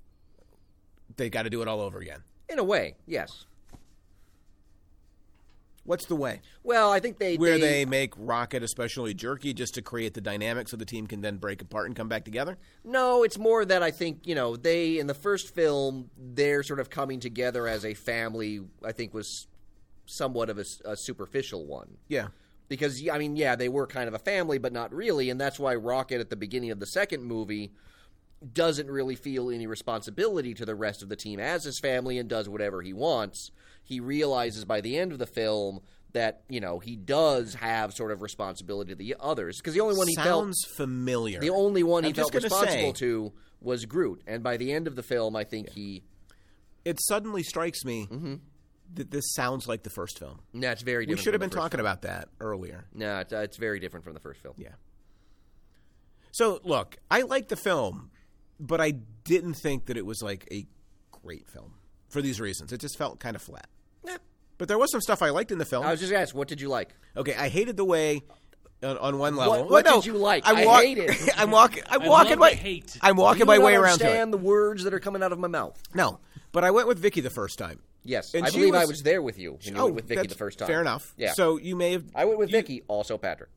they got to do it all over again. in a way, yes. What's the way? Well, I think they Where they, they make Rocket especially jerky just to create the dynamic so the team can then break apart and come back together? No, it's more that I think, you know, they, in the first film, their sort of coming together as a family, I think, was somewhat of a, a superficial one. Yeah. Because, I mean, yeah, they were kind of a family, but not really, and that's why Rocket at the beginning of the second movie doesn't really feel any responsibility to the rest of the team as his family and does whatever he wants. He realizes by the end of the film that, you know, he does have sort of responsibility to the others. Because the only one he Sounds felt... familiar. The only one he I'm just felt gonna responsible say- to was Groot. And by the end of the film, I think he... It suddenly strikes me Mm-hmm. that this sounds like the first film. No, it's very We different. should have from been the first talking film. about that earlier. No, it's, uh, it's very different from the first film. Yeah. So, look, I liked the film, but I didn't think that it was like a great film for these reasons. It just felt kind of flat. Yeah. But there was some stuff I liked in the film. I was just asking, what did you like? Okay, I hated the way on, on one level. What- what Well, no, did you like? I'm I walk- hate it. I'm walking. I'm I walking love my. the hate. I'm walking You my don't way around to it. understand the words that are coming out of my mouth. No, but I went with Vicky the first time. Yes, And I she believe I was- was there with you. And you oh, went with Vicky that's the first time. Fair enough. Yeah. So you may have. I went with you- Vicky, also Patrick.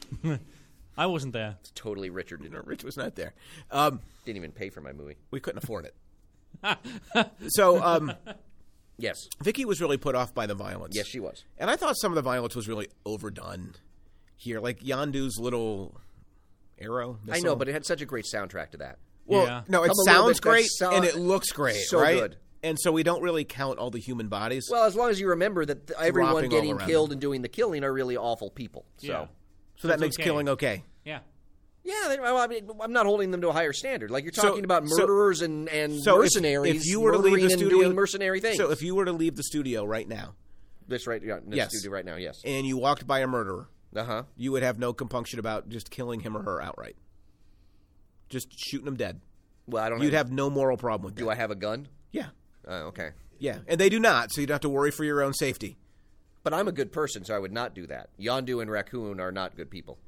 I wasn't there. It's totally Richard. Didn't, No, Rich was not there. Um, didn't even pay for my movie. we couldn't afford it. so um, Yes. Vicky was really put off by the violence. Yes, she was. And I thought some of the violence was really overdone here, like Yondu's little arrow. I missile. know, but it had such a great soundtrack to that. Well, Yeah. no, it Come a little sounds bit, that great sound- and it looks great, so right? good. And so we don't really count all the human bodies. Well, as long as you remember that th- everyone Dropping all getting around killed them. and doing the killing are really awful people. So, Yeah. so that it's makes okay. killing okay. Yeah. yeah, they, well, I mean, I'm not holding them to a higher standard. Like you're So- talking about so- murderers and, and So if- mercenaries if, you were to leave murdering the and studio, doing mercenary things. So if you were to leave the studio right now this right, yeah, in this Yes. studio right now, yes. and you walked by a murderer, Uh huh. you would have no compunction about just killing him or her outright. Just shooting them dead. Well, I don't. You'd have, have no moral problem with that. Do I have a gun? Yeah. Oh, okay. Yeah. And they do not, so you don't have to worry for your own safety. But I'm a good person, so I would not do that. Yondu and Raccoon are not good people.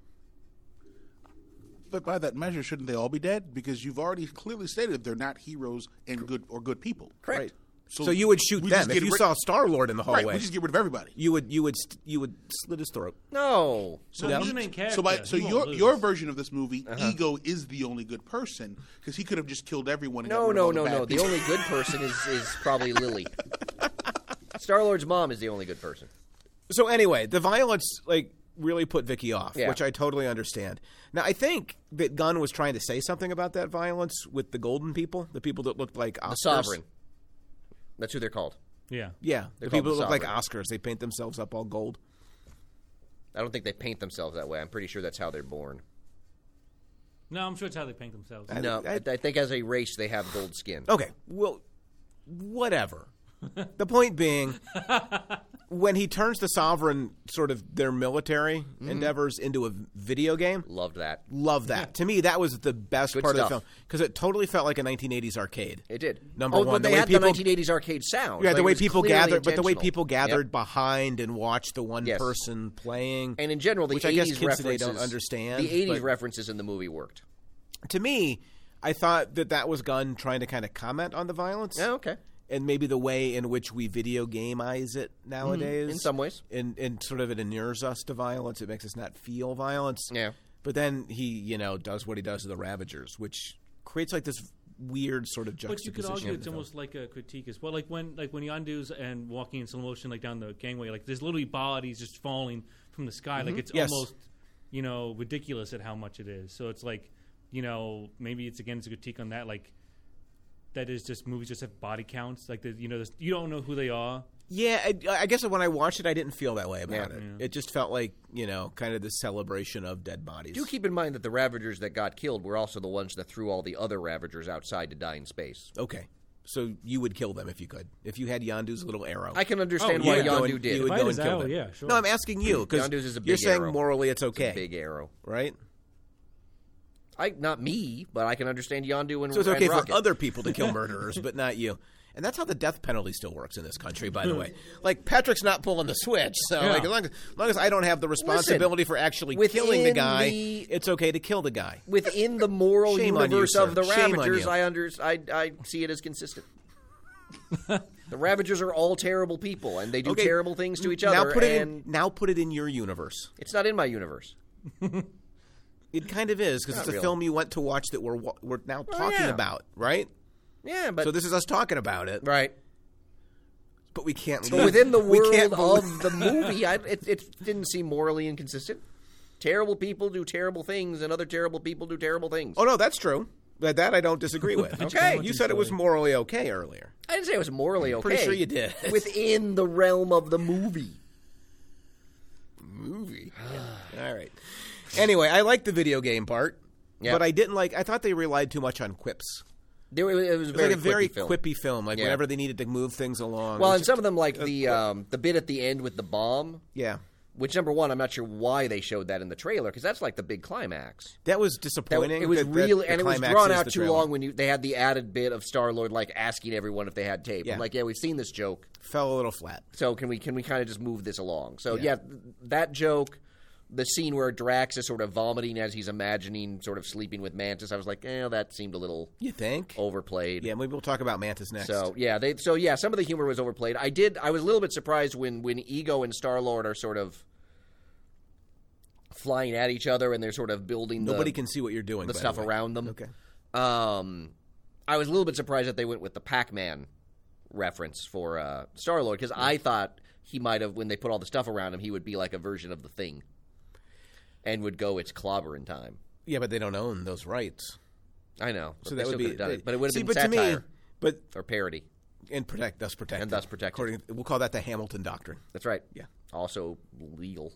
But by that measure, shouldn't they all be dead? Because you've already clearly stated they're not heroes and good or good people. Correct. Right. So, you would shoot we them just if get you rid- saw Star-Lord in the hallway. Right, we just get rid of everybody. you would you would st- you would slit his throat. No. So No? he's the main character. So, by, so He won't your lose. your version of this movie, Uh-huh. Ego is the only good person because he could have just killed everyone. And got No, rid of no, all no, the bad no. The people. only good person is, is probably Lily. Star-Lord's mom is the only good person. So anyway, the violence like really put Vicky off, Yeah. which I totally understand. Now I think that Gunn was trying to say something about that violence with the golden people, the people that looked like Oscars. The Sovereign. That's who they're called. Yeah, Yeah. the They're called people the that look like Sovereign. Oscars. They paint themselves up all gold. I don't think they paint themselves that way. I'm pretty sure that's how they're born. No, I'm sure it's how they paint themselves. I- No, I- I, I think as a race they have gold skin. Okay, well, whatever. The point being, when he turns the Sovereign sort of their military Mm-hmm. endeavors into a video game, Loved that. love that. To me, that was the best Good part stuff. of the film because it totally felt like a nineteen eighties arcade. It did. Number oh, one, but the they way had people- the nineteen eighties arcade sound. Yeah, Like, the it way was people clearly gathered, but the way intentional. people gathered Yep. behind and watched the one Yes. person playing. And in general, the which I guess eighties kids today references don't understand, The eighties but- references in the movie worked. To me, I thought that that was Gunn trying to kind of comment on the violence. Yeah, okay. And maybe the way in which we video gameize it nowadays. In some ways. And, and sort of it inures us to violence. It makes us not feel violence. Yeah. But then he, you know, does what he does to the Ravagers, which creates like this weird sort of But you juxtaposition. could argue of it's the film. almost like a critique as well. Like when, like when Yondu's and walking in slow motion, like down the gangway, like there's literally bodies just falling from the sky. Like it's Yes. almost, you know, ridiculous at how much it is. So it's like, you know, maybe it's again it's a critique on that. Like that is just movies just have body counts. Like the, you know, there's- you don't know who they are. Yeah, I, I guess when I watched it, I didn't feel that way about Yeah. it. Yeah. It just felt like, you know, kind of this celebration of dead bodies. Do keep in mind that the Ravagers that got killed were also the ones that threw all the other Ravagers outside to die in space. Okay. So you would kill them if you could. If you had Yondu's little arrow. I can understand Oh, why yeah. You would go Yondu and- did. You would If I go had and his kill arrow, them. yeah, sure. No, I'm asking you because Yondu's is a you're big saying arrow. morally it's It's a okay, big arrow. right? I not me, but I can understand Yondu and So it's and okay for Rocket. other people to kill murderers, but not you. And that's how the death penalty still works in this country, by the way. Like, Patrick's not pulling the switch, so Yeah. like, as, long as, as long as I don't have the responsibility for actually killing the within guy, the- it's okay to kill the guy. Within the moral Shame on you, universe sir. of the Shame on Ravagers, you. I under I, I see it as consistent. The Ravagers are all terrible people, and they do Okay, terrible things to each now other. Put it and in, now put it in your universe. it's not in my universe. It kind of is, because Not it's a really. film you went to watch that we're, wa- we're now talking yeah. about, right? Yeah, but So this is us talking about it. right. but we can't So leave. within the we can't world believe- of the movie, I, it, it didn't seem morally inconsistent. Terrible people do terrible things, and other terrible people do terrible things. Oh, no, that's true. That, that I don't disagree with. Okay. You said it was morally okay earlier. I didn't say it was morally okay. Pretty sure you did. Within the realm of the movie. Movie. All right. Anyway, I liked the video game part, Yeah. but I didn't like. I thought they relied too much on quips. There, it was, It was very like a very quippy film. quippy film. Like Yeah. whenever they needed to move things along. Well, it was and some just- of them, like uh, the um, the bit at the end with the bomb, yeah, which, number one, I'm not sure why they showed that in the trailer, because that's like the big climax. that was That, disappointing. it was that- that really, the and it was climax drawn is out the too trailer. long when you, they had the added bit of Star-Lord, like, asking everyone if they had tape. Yeah. I'm like, yeah, we've seen this joke. Fell a little flat. So can we can we kind of just move this along? So Yeah. yeah. th- that joke, the scene where Drax is sort of vomiting as he's imagining sort of sleeping with Mantis, I was like, eh, that seemed a little You think? overplayed. Yeah, maybe we'll talk about Mantis next. So yeah, they so yeah, some of the humor was overplayed. I did I was a little bit surprised when when Ego and Star-Lord are sort of flying at each other and they're sort of building the, Nobody can see what you're doing. the by stuff way. around them. Okay. Um, I was a little bit surprised that they went with the Pac-Man reference for uh, Star-Lord, because I thought he might have, when they put all the stuff around him, he would be like a version of the Thing and would go, it's clobbering time. Yeah, but they don't own those rights, I know, but so they that would still be. could have done it. But it would have see, been but to satire me, but or parody. and protect, thus protect, And thus protected. According, we'll call that the Hamilton Doctrine. That's right. Yeah. Also legal.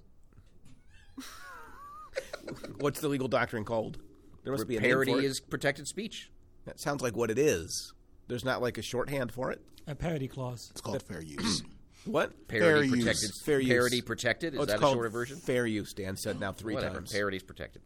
What's the legal doctrine called? There must be a name Parody for it. is protected speech. That sounds like what it is. There's not like a shorthand for it. A parody clause. It's called fair use. What? Parody Fair use. protected. Fair use. Parody protected. Is Oh, it's that a called shorter version? Fair use. Dan said now three Whatever. times. Parody's protected.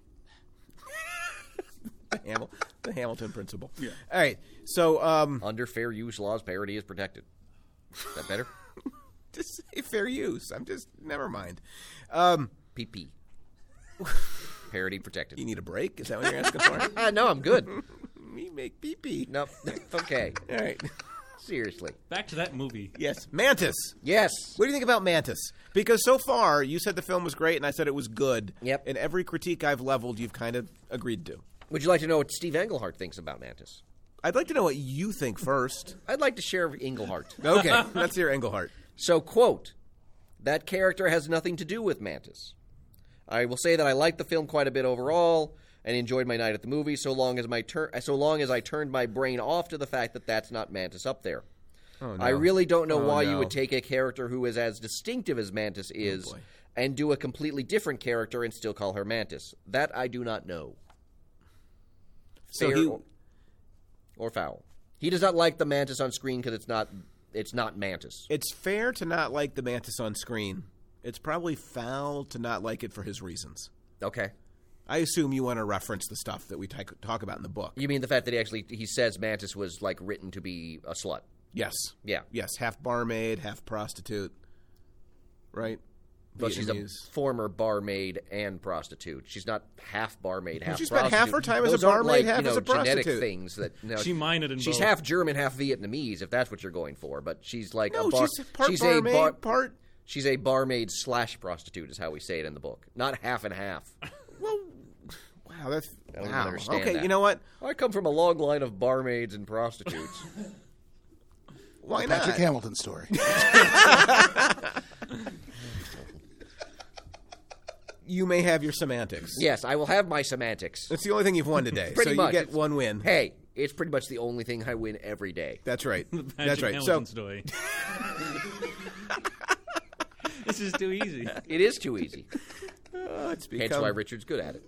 the, Hamil- the Hamilton principle. Yeah. All right. So, um, Under fair use laws, parody is protected. Is that better? just say fair use. I'm just never mind. Um, P P. Parody protected. you need a break? Is that what you're asking for? Ah, no, I'm good. Me make pee pee. No, okay. All right. Seriously. Back to that movie. Yes, Mantis. Yes. What do you think about Mantis? Because so far, you said the film was great, and I said it was good. Yep. And every critique I've leveled, you've kind of agreed to. Would you like to know what Steve Englehart thinks about Mantis? I'd like to know what you think first. I'd like to share Englehart. Okay, let's hear Englehart. So, quote, that character has nothing to do with Mantis. I will say that I liked the film quite a bit overall and enjoyed my night at the movie so long as my tur- so long as I turned my brain off to the fact that that's not Mantis up there. Oh, no. I really don't know Oh, why you no. would take a character who is as distinctive as Mantis is boy. and do a completely different character and still call her Mantis. That I do not know. So Fair he- or, or foul. He does not like the Mantis on screen because it's not it's not Mantis. It's fair to not like the Mantis on screen. It's probably foul to not like it for his reasons. Okay. I assume you want to reference the stuff that we t- talk about in the book. You mean the fact that he actually he says Mantis was like written to be a slut? Yes. Yeah. Yes, half barmaid, half prostitute. Right? Well, she's a Vietnamese. former barmaid and prostitute. She's not half barmaid, half she spent prostitute. half her time as a Those aren't barmaid, like, half you know, as a genetic prostitute. things that no, She minded in She's both. half German, half Vietnamese, if that's what you're going for. But she's like No, a bar. she's part she's barmaid, a bar, part... She's a barmaid slash prostitute, is how we say it in the book. Not half and half. Well, wow, that's... I don't even wow. understand Okay, that. you know what? I come from a long line of barmaids and prostitutes. Why not? Patrick Hamilton story. You may have your semantics. Yes, I will have my semantics. That's the only thing you've won today. Pretty so much. you get one win. Hey, it's pretty much the only thing I win every day. That's right. Patrick That's right. Hamilton So story. This is too easy. It is too easy. uh, it's Hence become... why Richard's good at it.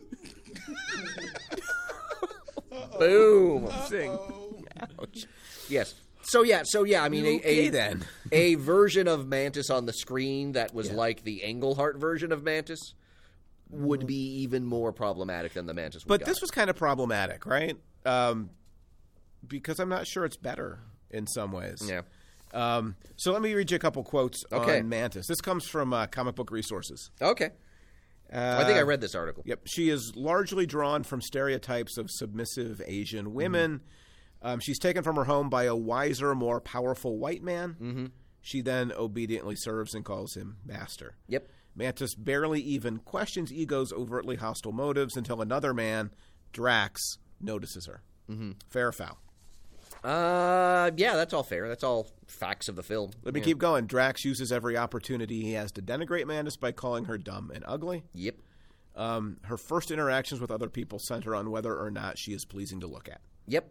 Boom. Sing. Yes. So yeah, so yeah, I mean a, Okay, a, then. a version of Mantis on the screen that was Yeah. like the Englehart version of Mantis would be even more problematic than the Mantis we But got. this was kind of problematic, right? Um, because I'm not sure it's better in some ways. Yeah. Um, so let me read you a couple quotes Okay. on Mantis. This comes from uh, Comic Book Resources. Okay. Uh, I think I read this article. Yep. She is largely drawn from stereotypes of submissive Asian women. Um, she's taken from her home by a wiser, more powerful white man. Mm-hmm. She then obediently serves and calls him master. Yep. Mantis barely even questions Ego's overtly hostile motives until another man, Drax, notices her. Mm-hmm. Fair or foul? Uh Uh, yeah, that's all fair. That's all facts of the film. Let me yeah. keep going. Drax uses every opportunity he has to denigrate Mantis by calling her dumb and ugly. Yep. Um, her first interactions with other people center on whether or not she is pleasing to look at. Yep.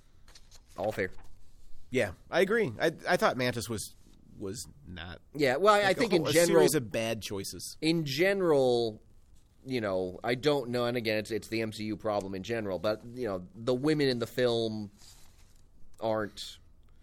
All fair. Yeah, I agree. I I thought Mantis was was not. Yeah, well, I, I like a think whole- in general, a series of bad choices. in general, you know, I don't know, and again, it's it's the M C U problem in general, but you know, the women in the film aren't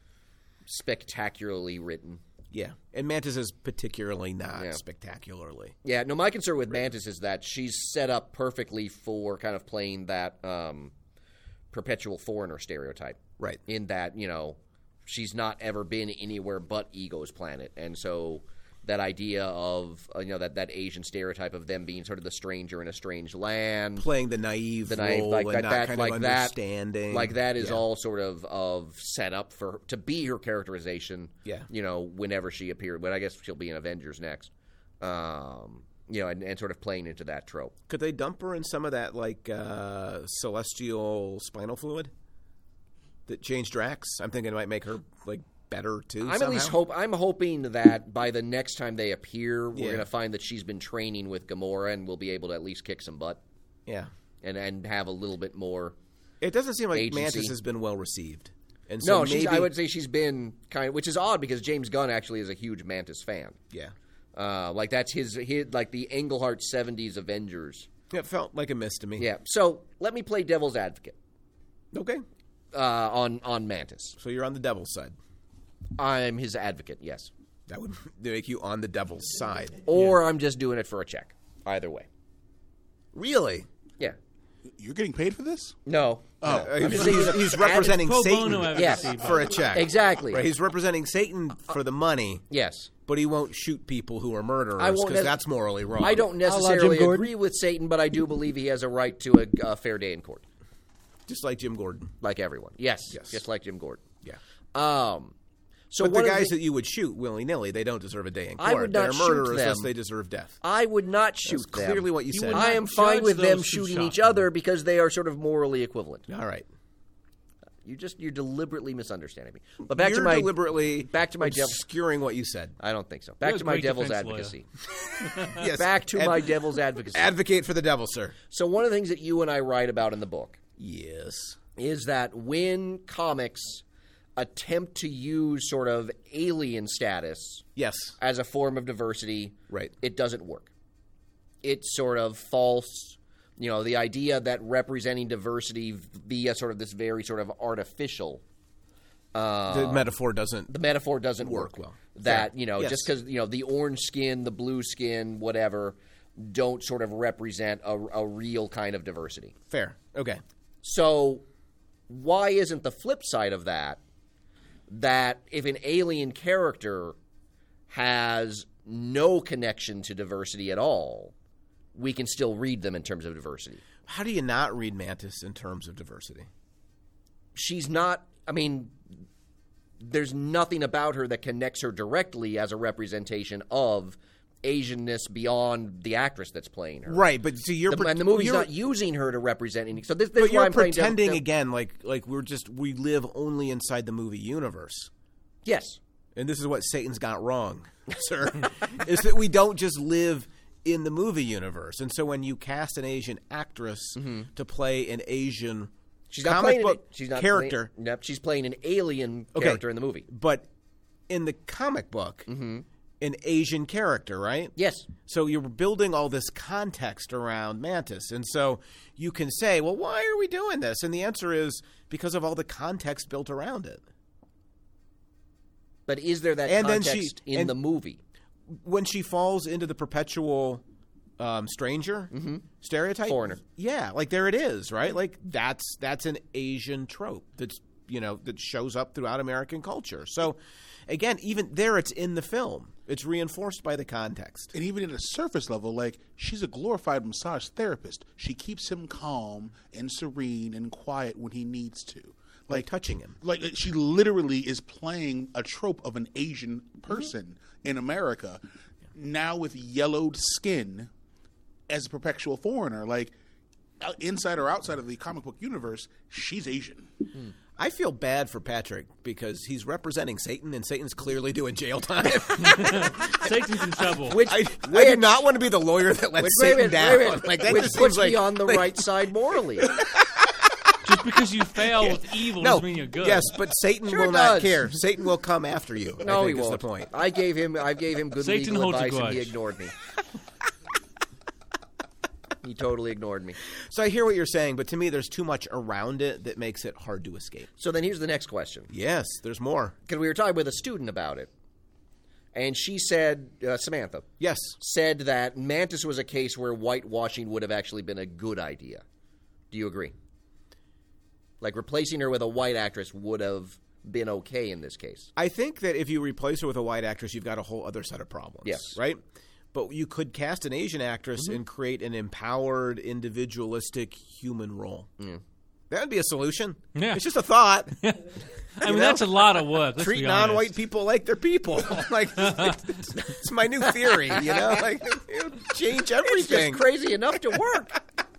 spectacularly written. Yeah, and Mantis is particularly not Yeah. spectacularly. Yeah, no, my concern with Mantis is that she's set up perfectly for kind of playing that um, perpetual foreigner stereotype. Right. In that, you know, she's not ever been anywhere but Ego's planet. And so that idea of, uh, you know, that, that Asian stereotype of them being sort of the stranger in a strange land. Playing the naive the naive, role like and that, not that kind like of that, understanding. like that is Yeah. all sort of of set up for to be her characterization. Yeah. You know, whenever she appeared, but I guess she'll be in Avengers next. Um, you know, and, and sort of playing into that trope. Could they dump her in some of that like uh, celestial spinal fluid that changed Drax? I'm thinking it might make her like better too. I'm somehow. at least hope I'm hoping that by the next time they appear, we're Yeah. going to find that she's been training with Gamora, and we'll be able to at least kick some butt Yeah, and and have a little bit more. it doesn't seem like Agency. Mantis has been well received. And so No, she's, maybe, I would say she's been kind of, which is odd because James Gunn actually is a huge Mantis fan. yeah, Uh, like that's his, his like the Englehart seventies Avengers. it felt like a miss to me. Yeah. So let me play devil's advocate Okay, uh, on on Mantis. so you're on the devil's side. I'm his advocate, yes, That would make you on the devil's side. or I'm just doing it for a check. Either way. Really? Yeah. You're getting paid for this? No. Oh, Uh, he's, just saying he's- he's he's a- representing pro Satan bono Yes. advocacy, for a but- check. Exactly. Right, he's representing Satan for the money, Yes. but he won't shoot people who are murderers I won't because nec- that's morally wrong. I don't la Jim necessarily Gordon. agree with Satan, but I do believe he has a right to a, a fair day in court, Just like Jim Gordon. like everyone. Yes, Yes. just like Jim Gordon. Yeah. Um, so But one the of guys that you would shoot willy nilly, they don't deserve a day in court. I would not They're shoot murderers them. unless they deserve death. I would not shoot That's them. clearly what you You said. would I not am fine judge with them those who shooting shot each them. other because they are sort of morally equivalent. All right. You just you're deliberately misunderstanding me. But back You're to my deliberately back to my devil. obscuring what you said. I don't think so. Back You're a to my great devil's defense lawyer. advocacy. Yes. Back to Ad- my devil's advocacy. Advocate for the devil, sir. So one of the things that you and I write about in the book Yes. is that when comics attempt to use sort of alien status Yes. as a form of diversity, Right. it doesn't work. It's sort of false. You know, the idea that representing diversity via sort of this very sort of artificial, the metaphor doesn't. the metaphor doesn't Work work. well. That, Fair. you know, Yes. just because, you know, the orange skin, the blue skin, whatever, don't sort of represent a, a real kind of diversity. Fair. Okay. So why isn't the flip side of that that if an alien character has no connection to diversity at all, we can still read them in terms of diversity? How do you not read Mantis in terms of diversity? She's not, I mean, there's nothing about her that connects her directly as a representation of Asianness beyond the actress that's playing her. Right, but see, you're The, pre- and the movie's you're- not using her to represent anything. So this, this But is why you're I'm playing devil- pretending devil- again, like like we're just we live only inside the movie universe, Yes. and this is what Satan's got wrong, sir, is that we don't just live in the movie universe. And so when you cast an Asian actress to play an Asian Mm-hmm. She's not comic playing book an, she's not character, Playing, nope, she's playing an alien Okay. character in the movie. but in the comic book, Mm-hmm. an Asian character, right? Yes. So you're building all this context around Mantis. And so you can say, well, why are we doing this? And the answer is because of all the context built around it. But is there that And then context she- in and- the movie? When she falls into the perpetual um, stranger stereotype, Foreigner. yeah, like there it is, right? Like that's that's an Asian trope that's you know that shows up throughout American culture. So again, even there, it's in the film. It's reinforced by the context. And even at a surface level, like, she's a glorified massage therapist. She keeps him calm and serene and quiet when he needs to. Like Like, touching him. like she literally is playing a trope of an Asian person in America, now with yellowed skin as a perpetual foreigner. Like, out- inside or outside of the comic book universe, she's Asian. I feel bad for Patrick because he's representing Satan, and Satan's clearly doing jail time. Satan's in trouble. Which, I, I do not want to be the lawyer that lets which, Satan wait a minute, down. wait a minute. Like that which just puts seems like me on the like, right side morally. Just because you fail with evil No, doesn't mean you're good. yes, but Satan Sure will it not does. care. Satan will come after you. No, I he think is won't. the point. I gave him. I gave him good Satan legal holds a advice, and he grudge. ignored me. He totally ignored me. So I hear what you're saying, but to me, there's too much around it that makes it hard to escape. So then here's the next question. Yes, there's more. Because we were talking with a student about it, and she said, uh, Samantha, Yes. said that Mantis was a case where whitewashing would have actually been a good idea. Do you agree? Like replacing her with a white actress would have been okay in this case. I think that if you replace her with a white actress, you've got a whole other set of problems. Yes. Right? But you could cast an Asian actress Mm-hmm. and create an empowered, individualistic human role. That would be a solution. Yeah. It's just a thought. I mean, that's a lot of work. Let's Treat be honest. non-white people like they're people. Like it's, it's my new theory, you know? Like it'll change It's everything. just crazy enough to work.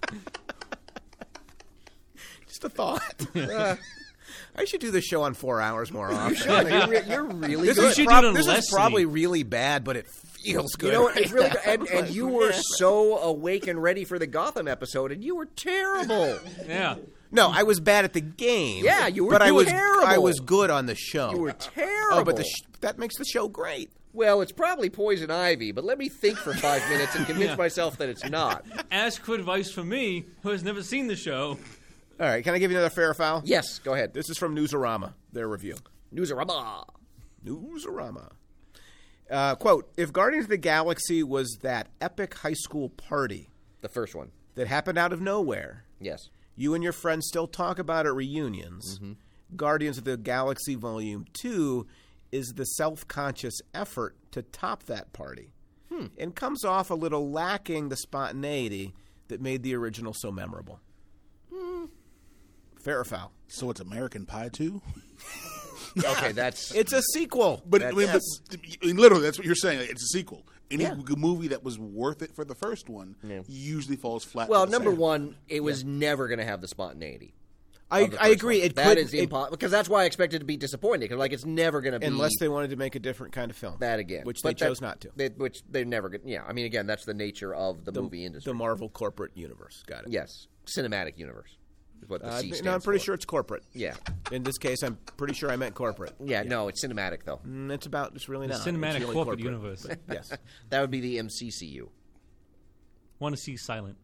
Just a thought. I should do this show on four hours more often. you're, re- you're really This, good. is, should prob- do it on this is Leslie. probably really bad, but it feels good. You know what? right It's really now. good. And, and you were so awake and ready for the Gotham episode, and you were terrible. Yeah. No, I was bad at the game. Yeah, you were but I was terrible. I was good on the show. You were terrible. Oh, but the sh- that makes the show great. Well, it's probably Poison Ivy, but let me think for five minutes and convince myself that it's not. Ask for advice from me, who has never seen the show. All right, can I give you another fair or foul? Yes, go ahead. This is from Newsarama, their review. Newsarama. Newsarama. Uh, quote, if Guardians of the Galaxy was that epic high school party The first one. that happened out of nowhere, Yes. you and your friends still talk about at reunions, Mm-hmm. Guardians of the Galaxy Volume two is the self-conscious effort to top that party Hmm. and comes off a little lacking the spontaneity that made the original so memorable. Hmm. Fair or foul? So it's American Pie too? Okay, that's... It's a sequel. But I mean, but, I mean, literally, that's what you're saying. It's a sequel. Any Yeah. g- movie that was worth it for the first one Yeah. usually falls flat. Well, for the number second. one, it was never going to have the spontaneity. I, of the I first agree. one. It That could is it- impossible, because that's why I expected to be disappointed, because like, it's never going to be... unless they wanted to make a different kind of film. that again. Which But they that- chose not to. They, which they're never going to... Yeah, I mean, again, that's the nature of the, movie industry. The Marvel corporate universe. Got it. Yes. Cinematic universe is what the Uh, C stands no, I'm pretty for. sure it's corporate. Yeah. In this case, I'm pretty sure I meant corporate. Yeah, no, it's cinematic, though. Mm, it's about, it's really The not. cinematic It's really corporate universe. Yes. That would be the M C C U. Want to see silent.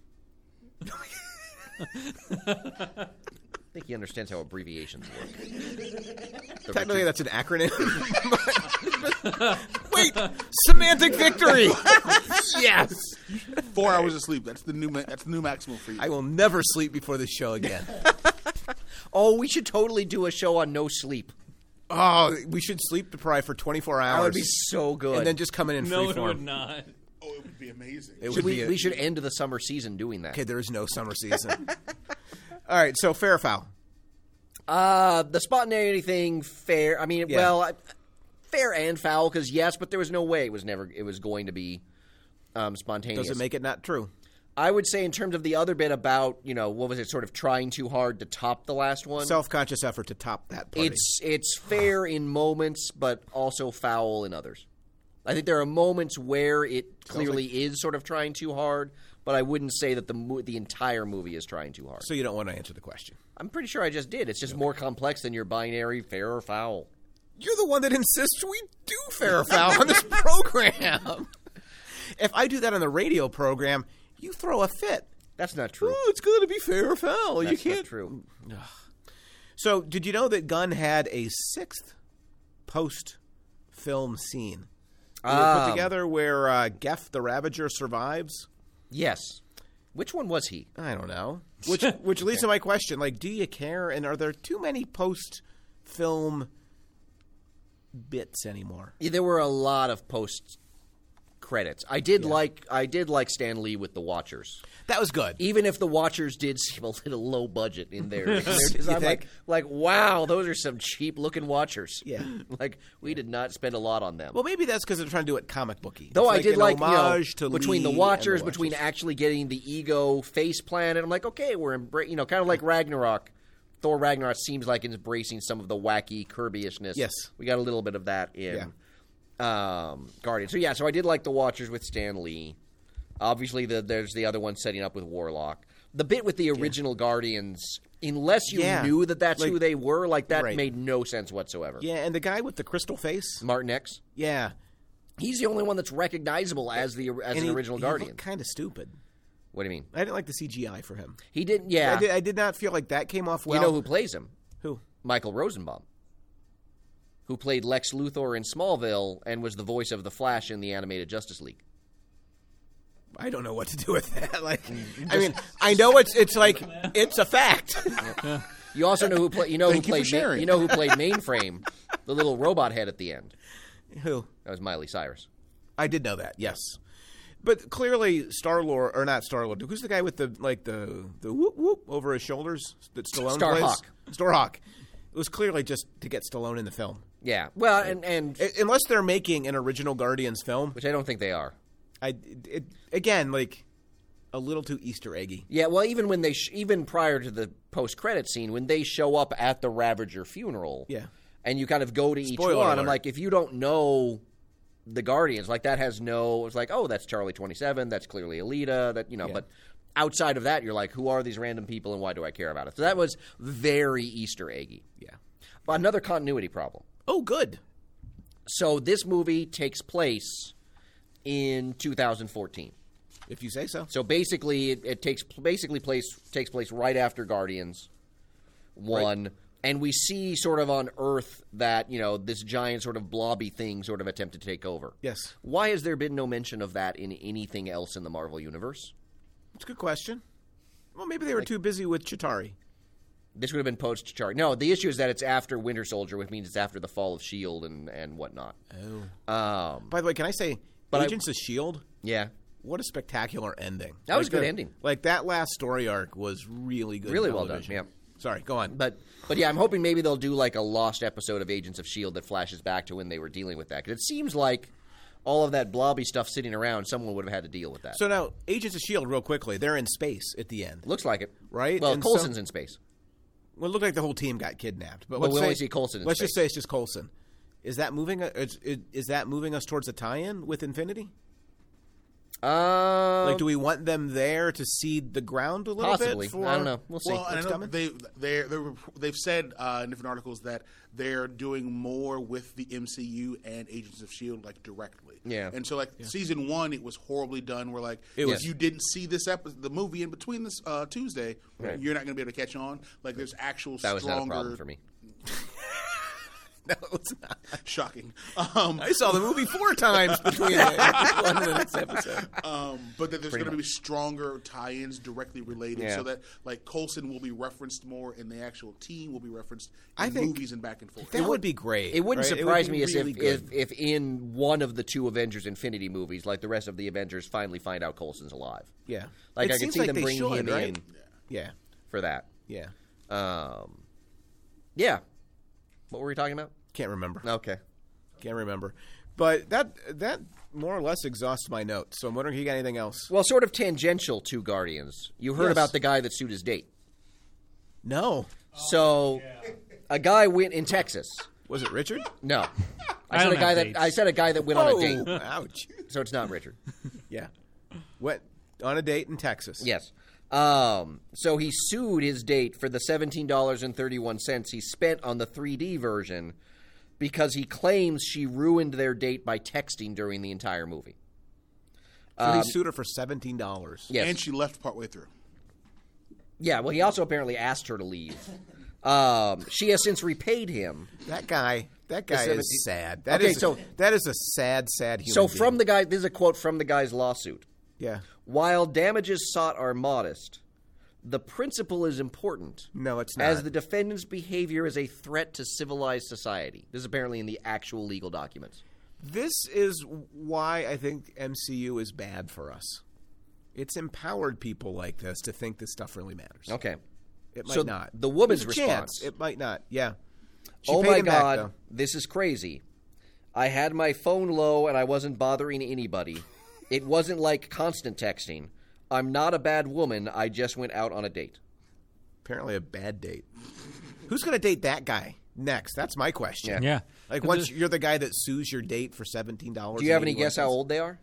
I think he understands how abbreviations work. The Technically, Richard- that's an acronym. Wait, semantic victory. Yes. four hours of sleep. That's the new. Ma- that's the new maximum for you. I will never sleep before this show again. Oh, we should totally do a show on no sleep. Oh, we should sleep deprived for twenty-four hours. That would be so good. And then just come in in No, free it form. would not. oh, it would be amazing. It Should would we, be a- we should end the summer season doing that. Okay, there is no summer season. All right, so fair or foul? Uh, the spontaneity thing, fair. I mean, Yeah. well, I, fair and foul, because yes, but there was no way it was never. It was going to be um, spontaneous. Does it make it not true? I would say in terms of the other bit about, you know, what was it, sort of trying too hard to top the last one. Self-conscious effort to top that party. It's it's fair in moments, but also foul in others. I think there are moments where it clearly is sort of trying too hard, but I wouldn't say that the mo- the entire movie is trying too hard. So you don't want to answer the question. I'm pretty sure I just did. It's just more complex than your binary fair or foul. You're the one that insists we do fair or foul on this program. If I do that on the radio program, you throw a fit. That's not true. Oh, it's going to be fair or foul. That's you can't. not true. So, did you know that Gunn had a sixth post-film scene they were put Um, together where uh, Geff the Ravager survives? Yes. Which one was he? I don't know. Which which leads to my question: like, do you care? And are there too many post-film bits anymore? Yeah, there were a lot of post credits. I did like I did like Stan Lee with the Watchers. That was good. Even if the Watchers did seem a little low budget in there. In their You design, think? like, like, wow, those are some cheap looking Watchers. Yeah. Like, we did not spend a lot on them. Well, maybe that's because they're trying to do it comic booky. Though It's I did an like, you know, homage to between Lee the Watchers, and the between Watchers. actually getting the ego face planet, I'm like, okay, we're, embra- you know, kind of like Ragnarok Thor Ragnarok seems like it's embracing some of the wacky Kirby-ishness. Yes. We got a little bit of that in um, Guardians. So, yeah, so I did like the Watchers with Stan Lee. Obviously, the, there's the other one setting up with Warlock. The bit with the original yeah. Guardians, unless you yeah. knew that that's like, who they were, like that right. made no sense whatsoever. Yeah, and the guy with the crystal face? Martin X? Yeah. He's the only one that's recognizable as the as and an he, original he Guardian. kind of stupid. What do you mean? I didn't like the C G I for him. He didn't, yeah. I did, I did not feel like that came off well. You know who plays him? Who? Michael Rosenbaum, who played Lex Luthor in Smallville and was the voice of the Flash in the animated Justice League. I don't know what to do with that. Like, I mean, I know it's it's like it's a fact. You also know who play, you know Thank who you for played Ma- sharing. you know who played Mainframe, the little robot head at the end. Who? That was Miley Cyrus. I did know that. Yes, but clearly Star-Lord or not Star-Lord. Who's the guy with the like the the whoop whoop over his shoulders that Stallone Starhawk. plays? Starhawk. It was clearly just to get Stallone in the film. Yeah. Well, and and I- unless they're making an original Guardians film, which I don't think they are. I it, it, again like a little too Easter eggy. Yeah, well, even when they sh- even prior to the post-credit scene, when they show up at the Ravager funeral, Yeah. and you kind of go to each Spoiler one, alert. I'm like, if you don't know the Guardians, like that has no, it's like, oh, that's Charlie twenty-seven, that's clearly Alita, that you know, Yeah. but outside of that, you're like, who are these random people and why do I care about it? So that was very Easter eggy. Yeah. But another continuity problem. Oh, good. So this movie takes place in two thousand fourteen. If you say so. So basically, it, it takes basically place takes place right after Guardians one, Right. and we see sort of on Earth that you know this giant sort of blobby thing sort of attempted to take over. Yes. Why has there been no mention of that in anything else in the Marvel universe? It's a good question. Well, maybe they were too busy with Chitauri. This would have been post chart. No, the issue is that it's after Winter Soldier, which means it's after the fall of S H I E L D and and whatnot. Oh. Um, By the way, can I say But I- Agents of S H I E L D? yeah, What a spectacular ending. That was Like a good the- ending. Like that last story arc was really good. Really well done, television. yeah. Sorry, go on. But but yeah, I'm hoping maybe they'll do like a lost episode of Agents of S H I E L D that flashes back to when they were dealing with that. Because it seems like all of that blobby stuff sitting around, someone would have had to deal with that. So now, Agents of S H I E L D, real quickly, they're in space at the end. Looks like it, Right? Well, And Coulson's so- in space. Well, it looked like the whole team got kidnapped. But Well, let's we say, only see Coulson in Let's space. just say it's just Coulson. Is that moving? Is, is that moving us towards a tie-in with Infinity? Uh, Like, do we want them there to seed the ground a little possibly. bit? For I don't know. We'll see. Well, and I what's know coming? they they they're, they've said uh, in different articles that they're doing more with the M C U and Agents of S H I E L D like directly. Yeah. And so like season one, it was horribly done. Where like It if was- you didn't see this episode, the movie in between this uh, Tuesday, Right. you're not going to be able to catch on. Like there's actual that was stronger. not a problem for me. No, it's not. Shocking. Um, I saw the movie four times between the one and the next episode. Um, but that there's going to be stronger tie-ins directly related, Yeah. so that like Coulson will be referenced more, and the actual team will be referenced in I think movies and back and forth. That would be great. It wouldn't right? surprise would be me as really if, good. if if in one of the two Avengers Infinity movies, like the rest of the Avengers, finally find out Coulson's alive. Yeah. Like It I could seems see like them they bring should, him right? in Yeah. for that. Yeah. Um, yeah. What were we talking about? Can't remember. Okay. Can't remember. But that that more or less exhausts my notes. So I'm wondering if you got anything else. Well, sort of tangential to Guardians. You heard Yes. about the guy that sued his date. No. So, a guy went in Texas. Was it Richard? No, I, I said don't a guy have that dates. I said a guy that went on a date. Oh, ouch. So it's not Richard. Yeah. Went on a date in Texas. Yes. Um, so he sued his date for the seventeen dollars and thirty-one cents he spent on the three D version because he claims she ruined their date by texting during the entire movie. So Um, he sued her for seventeen dollars. Yes. And she left partway through. Yeah, well, he also apparently asked her to leave. Um, she has since repaid him. That guy, that guy seventeen is sad. That Okay, is- so- that is a sad, sad human So being. from the guy, this is a quote from the guy's lawsuit. Yeah. While damages sought are modest, the principle is important. No, it's not. As the defendant's behavior is a threat to civilized society. This is apparently in the actual legal documents. This is why I think M C U is bad for us. It's empowered people like this to think this stuff really matters. Okay. It might So not. the woman's There's a chance. response. It might not. Yeah. She Oh paid my him back, God, though. this is crazy. I had my phone low and I wasn't bothering anybody. It wasn't like constant texting. I'm not a bad woman. I just went out on a date. Apparently a bad date. Who's going to date that guy next? That's my question. Yeah. Yeah. Like, 'Cause once there's- you're the guy that sues your date for seventeen dollars. Do you have any guess how old they are?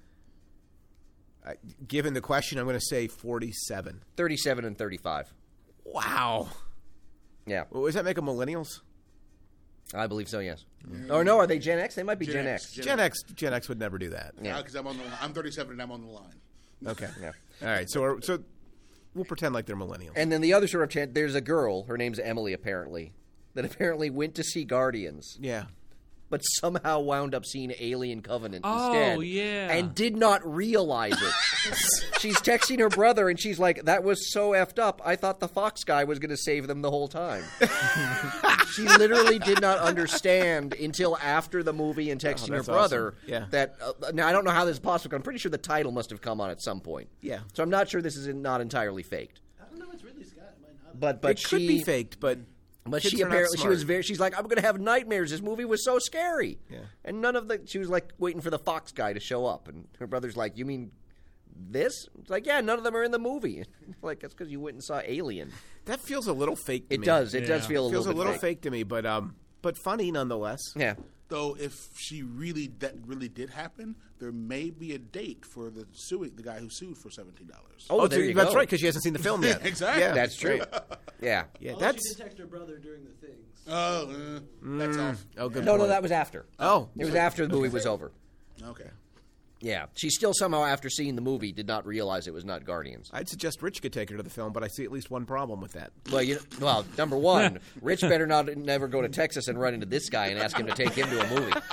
Uh, given the question, I'm going to say forty-seven. thirty-seven and thirty-five. Wow. Yeah, Well, does that make them millennials? I believe so. Yes. Or no? Are they Gen X? They might be Gen, Gen X. X. Gen Gen X, Gen X would never do that. Yeah. Because I'm on the. I'm thirty-seven and I'm on the line. Okay. Yeah. All right. So, we're, so we'll pretend like they're millennials. And then the other sort of chant, there's a girl. Her name's Emily, apparently, that apparently went to see Guardians, yeah. but somehow wound up seeing Alien Covenant Oh, instead. yeah. And did not realize it. She's texting her brother, and she's like, that was so effed up. I thought the Fox guy was going to save them the whole time. She literally did not understand until after the movie and texting her that's brother awesome. Yeah. that, uh, now I don't know how this is possible. I'm pretty sure the title must have come on at some point. Yeah. So I'm not sure this is not entirely faked. I don't know. It's Ridley Scott. It might not. But, but it she, could be faked, but But kids she are not apparently she was smart. very. She's like, I'm going to have nightmares. This movie was so scary. Yeah. And none of the. She was like waiting for the Fox guy to show up, and her brother's like, "You mean this?" It's like, "Yeah, none of them are in the movie." Like, that's because you went and saw Alien. That feels a little fake to It me. does. It does Yeah. feel a feels little a little bit fake. to me, but um, but funny nonetheless. Yeah. Though, if she really that really did happen, there may be a date for the suing the guy who sued for seventeen dollars. Oh, there dude, you that's go. right, because she hasn't seen the film yet. Exactly. Yeah, That's true. Yeah. Yeah, Oh, that's. she did text her brother during the things. Oh, uh, that's off. Oh, good. No, no, point. that was after. Oh, It was after the movie was over. Okay. Yeah. She still somehow, after seeing the movie, did not realize it was not Guardians. I'd suggest Rich could take her to the film, but I see at least one problem with that. Well, you well, number one, Rich better not never go to Texas and run into this guy and ask him to take him to a movie.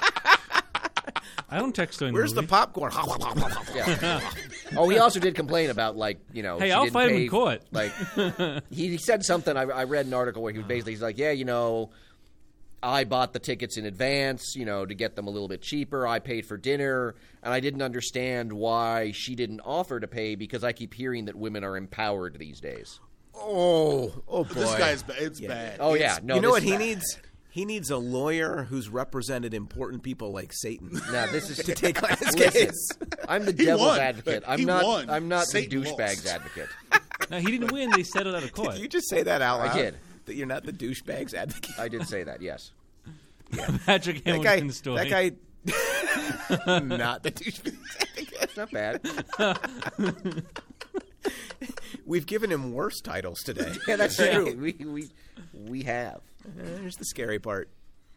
I don't text during Where's the the movie. popcorn? Yeah. Oh, he also did complain about, like, you know. Hey, she I'll didn't fight him pay- in court. Like, he, he said something. I, I read an article where he was basically, he's like, yeah, you know, I bought the tickets in advance, you know, to get them a little bit cheaper. I paid for dinner, and I didn't understand why she didn't offer to pay because I keep hearing that women are empowered these days. Oh, oh boy. This guy's ba- it's bad. Oh, It's- yeah. No, you know this what is he bad. needs? He needs a lawyer who's represented important people like Satan No, this is to take on his Listen, case. I'm the He devil's won. advocate. I'm He not. won. I'm not Satan the douchebag's lost. advocate. No, he didn't win. They settled out of court. Did you just say that out I loud? did. That you're not the douchebag's advocate. I did say that. Yes. Patrick That guy. Hamilton's story. That guy. Not the douchebag's advocate. It's not bad. We've given him worse titles today. Yeah, that's true. We we we have. There's the scary part.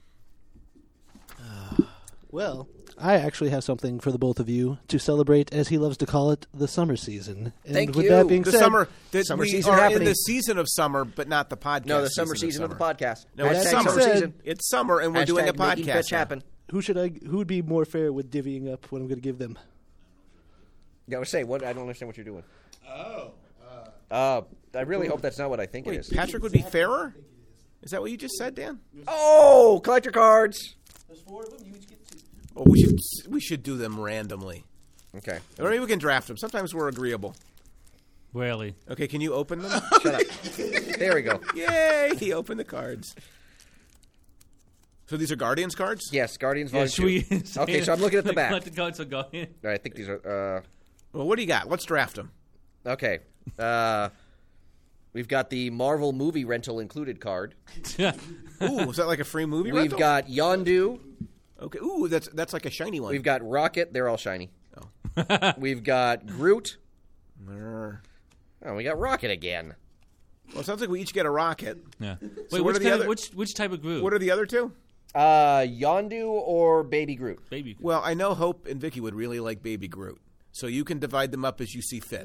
Well, I actually have something for the both of you to celebrate, as he loves to call it, the summer season. And Thank with you. that being The said, summer. That Summer we season are happening. in the season of summer, but not the podcast. No, the summer season, of, of the podcast. No, it's Hashtag summer. summer Said- season. It's summer, and we're doing a Hashtag making podcast. fetch now. happen. who should I? Who would be more fair with divvying up what I'm going to give them? Yeah, I was saying, what? I don't understand what you're doing. Oh. Uh, I really hope that's not what I think it Wait, is. Patrick would be fairer? Is that what you just said, Dan? Oh, collector cards. There's four of them. You each get two. Oh, we should we should do them randomly. Okay. Or maybe we can draft them. Sometimes we're agreeable. Rarely. Okay, can you open them? Shut up. There we go. Yay! He opened the cards. So these are Guardians cards? Yes, Guardians Yeah, Volume should we two. Okay, so I'm looking at the back. Collect the cards are going. All right, I think these are. Uh, Well, what do you got? Let's draft them. okay. Uh, we've got the Marvel movie rental included card. Ooh, is that like a free movie We've rental? got Yondu. Okay. Ooh, that's that's like a shiny one. We've got Rocket. They're all shiny. Oh. We've got Groot. Well, Oh, we got Rocket again. it sounds like we each get a rocket. Yeah. Wait, what which, are the kind other- of, which which type of group? What are the other two? Uh, Yondu or Baby Groot? Baby. Well, I know Hope and Vicky would really like Baby Groot. So you can divide them up as you see fit.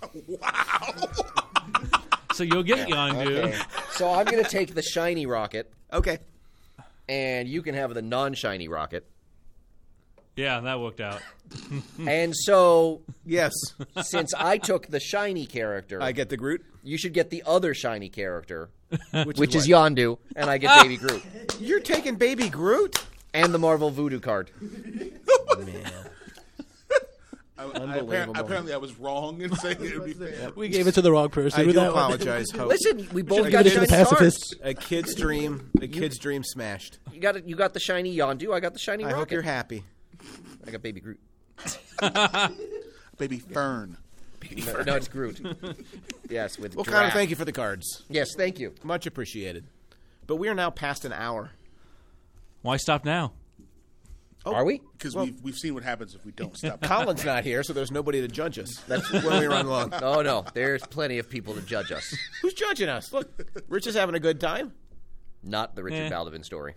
So you'll get Yondu. Okay. So I'm going to take the shiny Rocket, Okay. and you can have the non-shiny Rocket. Yeah, that worked out. And so, Yes. since I took the shiny character, I get the Groot. you should get the other shiny character, Which, which is, what? Yondu, and I get Baby Groot. You're taking Baby Groot? And the Marvel Voodoo card. Man. I, I, Unbelievable. apparently, apparently, I was wrong in saying it would be fair. We gave it to the wrong person. I with do that one. apologize, Hope. Listen, we both Should've got given it to shiny the pacifists. cards. A kid's dream. A kid's dream smashed. You got it. You got the shiny Yondu. I got the shiny I Rocket. hope you're happy. I got Baby Groot. Baby Fern. No, no, it's Groot. Yes, with Well, Drac. Connor, thank you for the cards. Yes, thank you. Much appreciated. But we are now past an hour. Why stop now? Oh. Are we? Because we've, we've seen what happens if we don't stop. Colin's not here, so there's nobody to judge us. That's when we run long. Oh, no. There's plenty of people to judge us. Who's judging us? Look, Rich is having a good time. Not the Richard Eh. Baldwin story.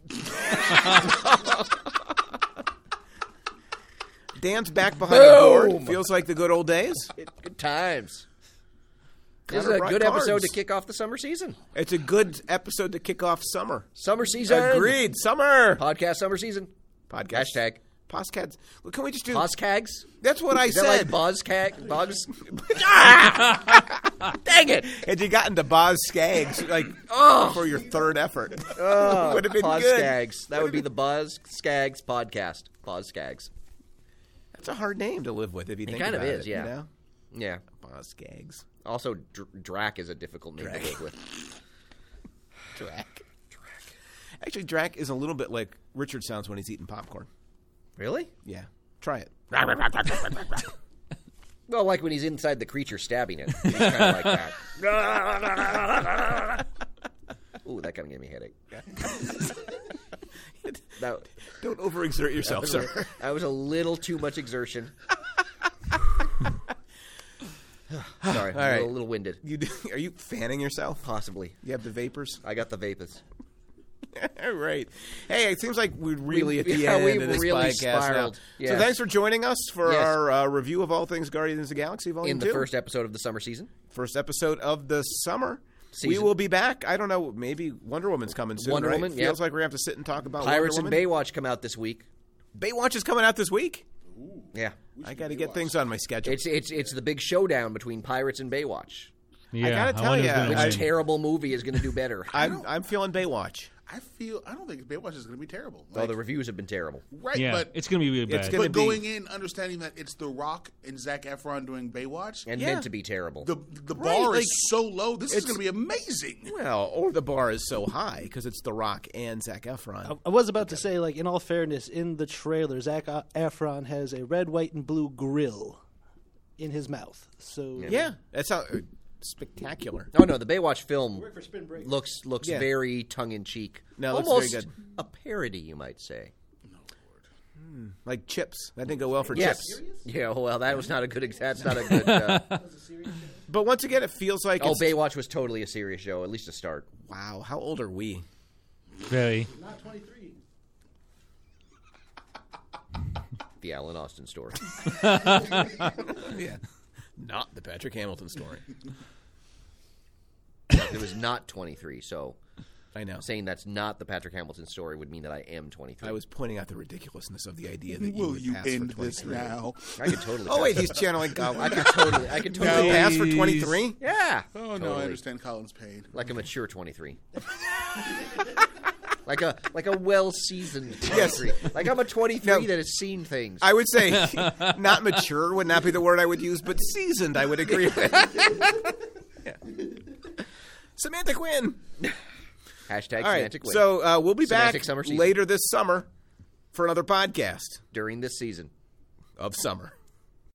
Dan's back behind the Boom! board. Feels like the good old days. Good times. This is Connor a brought good episode cards. to kick off the summer season. It's a good episode to kick off summer. Summer season. Agreed. Summer. Podcast summer season. Podcast. Hashtag. Postcads. Well, can we just do... Poscags? That's what I Is that said. like Buzzcag? Bugs? Ah! Dang it! Had you gotten to Boz Skaggs, like, for your third effort. Oh, would have been Pause good. Skags. That would be the Buzz Skags podcast. Pause Skags. That's a hard name to live with if you think kind of about is, it, yeah. You know? Yeah. Boz Skaggs. Also, Dr- Drac is a difficult name Drac. to live with. Drac. Drac. Actually, Drac is a little bit like Richard sounds when he's eating popcorn. Really? Yeah. Try it. Well, like when he's inside the creature stabbing it. He's kind of like that. Ooh, that kind of gave me a headache. That, Don't overexert yourself, was sir. a, that was a little too much exertion. Sorry, All I'm right. a little, little winded. You, are you fanning yourself? Possibly. You have the vapors? I got the vapors. Right. Hey, it seems like we're really at the yeah, end we've of this really podcast now. spiraled. So Yes. thanks for joining us for Yes. our uh, review of all things Guardians of the Galaxy Volume In the two. first episode of the summer season. First episode of the summer. We Season. will be back. I don't know. Maybe Wonder Woman's coming soon. Wonder right? Woman, Feels yeah. like we're going to have to sit and talk about Pirates Wonder and Woman. Baywatch come out this week. Baywatch is coming out this week. Yeah. I got to get things on my schedule. It's it's it's the big showdown between Pirates and Baywatch. Yeah, gotta tell wonder who's ya, gonna Which I- win. terrible movie is going to do better? I'm I'm feeling Baywatch. I feel I don't think Baywatch is going to be terrible. Oh, Like, the reviews have been terrible. right, Yeah, but it's gonna be really It's bad. gonna but be- going in understanding that it's The Rock and Zac Efron doing Baywatch, And Yeah. meant to be terrible. the the Right, bar like, is so low. This is it's- going to be amazing. Well, or the bar is so high because it's The Rock and Zac Efron. I- I was about to say, like, in all fairness, in the trailer, Zac Efron has a red, white, and blue grill in his mouth. So Yeah, that's how uh, spectacular. Oh no, the Baywatch film for Spin Break. looks looks Yeah. very tongue in cheek. No, it looks almost very good. a parody, you might say. Like chips. That didn't go well for Yes. chips. Yeah. Well, that was not a good. ex- That's not a good. Uh, But once again, it feels like oh, it's, Baywatch was totally a serious show. At least to start. wow. How old are we? Very. Not twenty-three. The Alan Austin story. Yeah, not the Patrick Hamilton story. It was not twenty-three. So I know. saying that's not the Patrick Hamilton story would mean that I am twenty-three. I was pointing out the ridiculousness of the idea that you Will would you pass end for this twenty-three. now? I could totally. Oh wait, pass. he's channeling Colin. I could totally. I could You totally. would pass for twenty-three. Yeah. Oh no, I Totally. understand Colin's pain. Like a mature twenty-three. like a like a well seasoned twenty-three. Like I'm a twenty-three No. that has seen things. I would say not mature would not be the word I would use, but seasoned I would agree with. Yeah. Samantha Quinn. Hashtag All right, semantic win. so uh, we'll be Semantic back summer season. later this summer for another podcast During this season. of summer.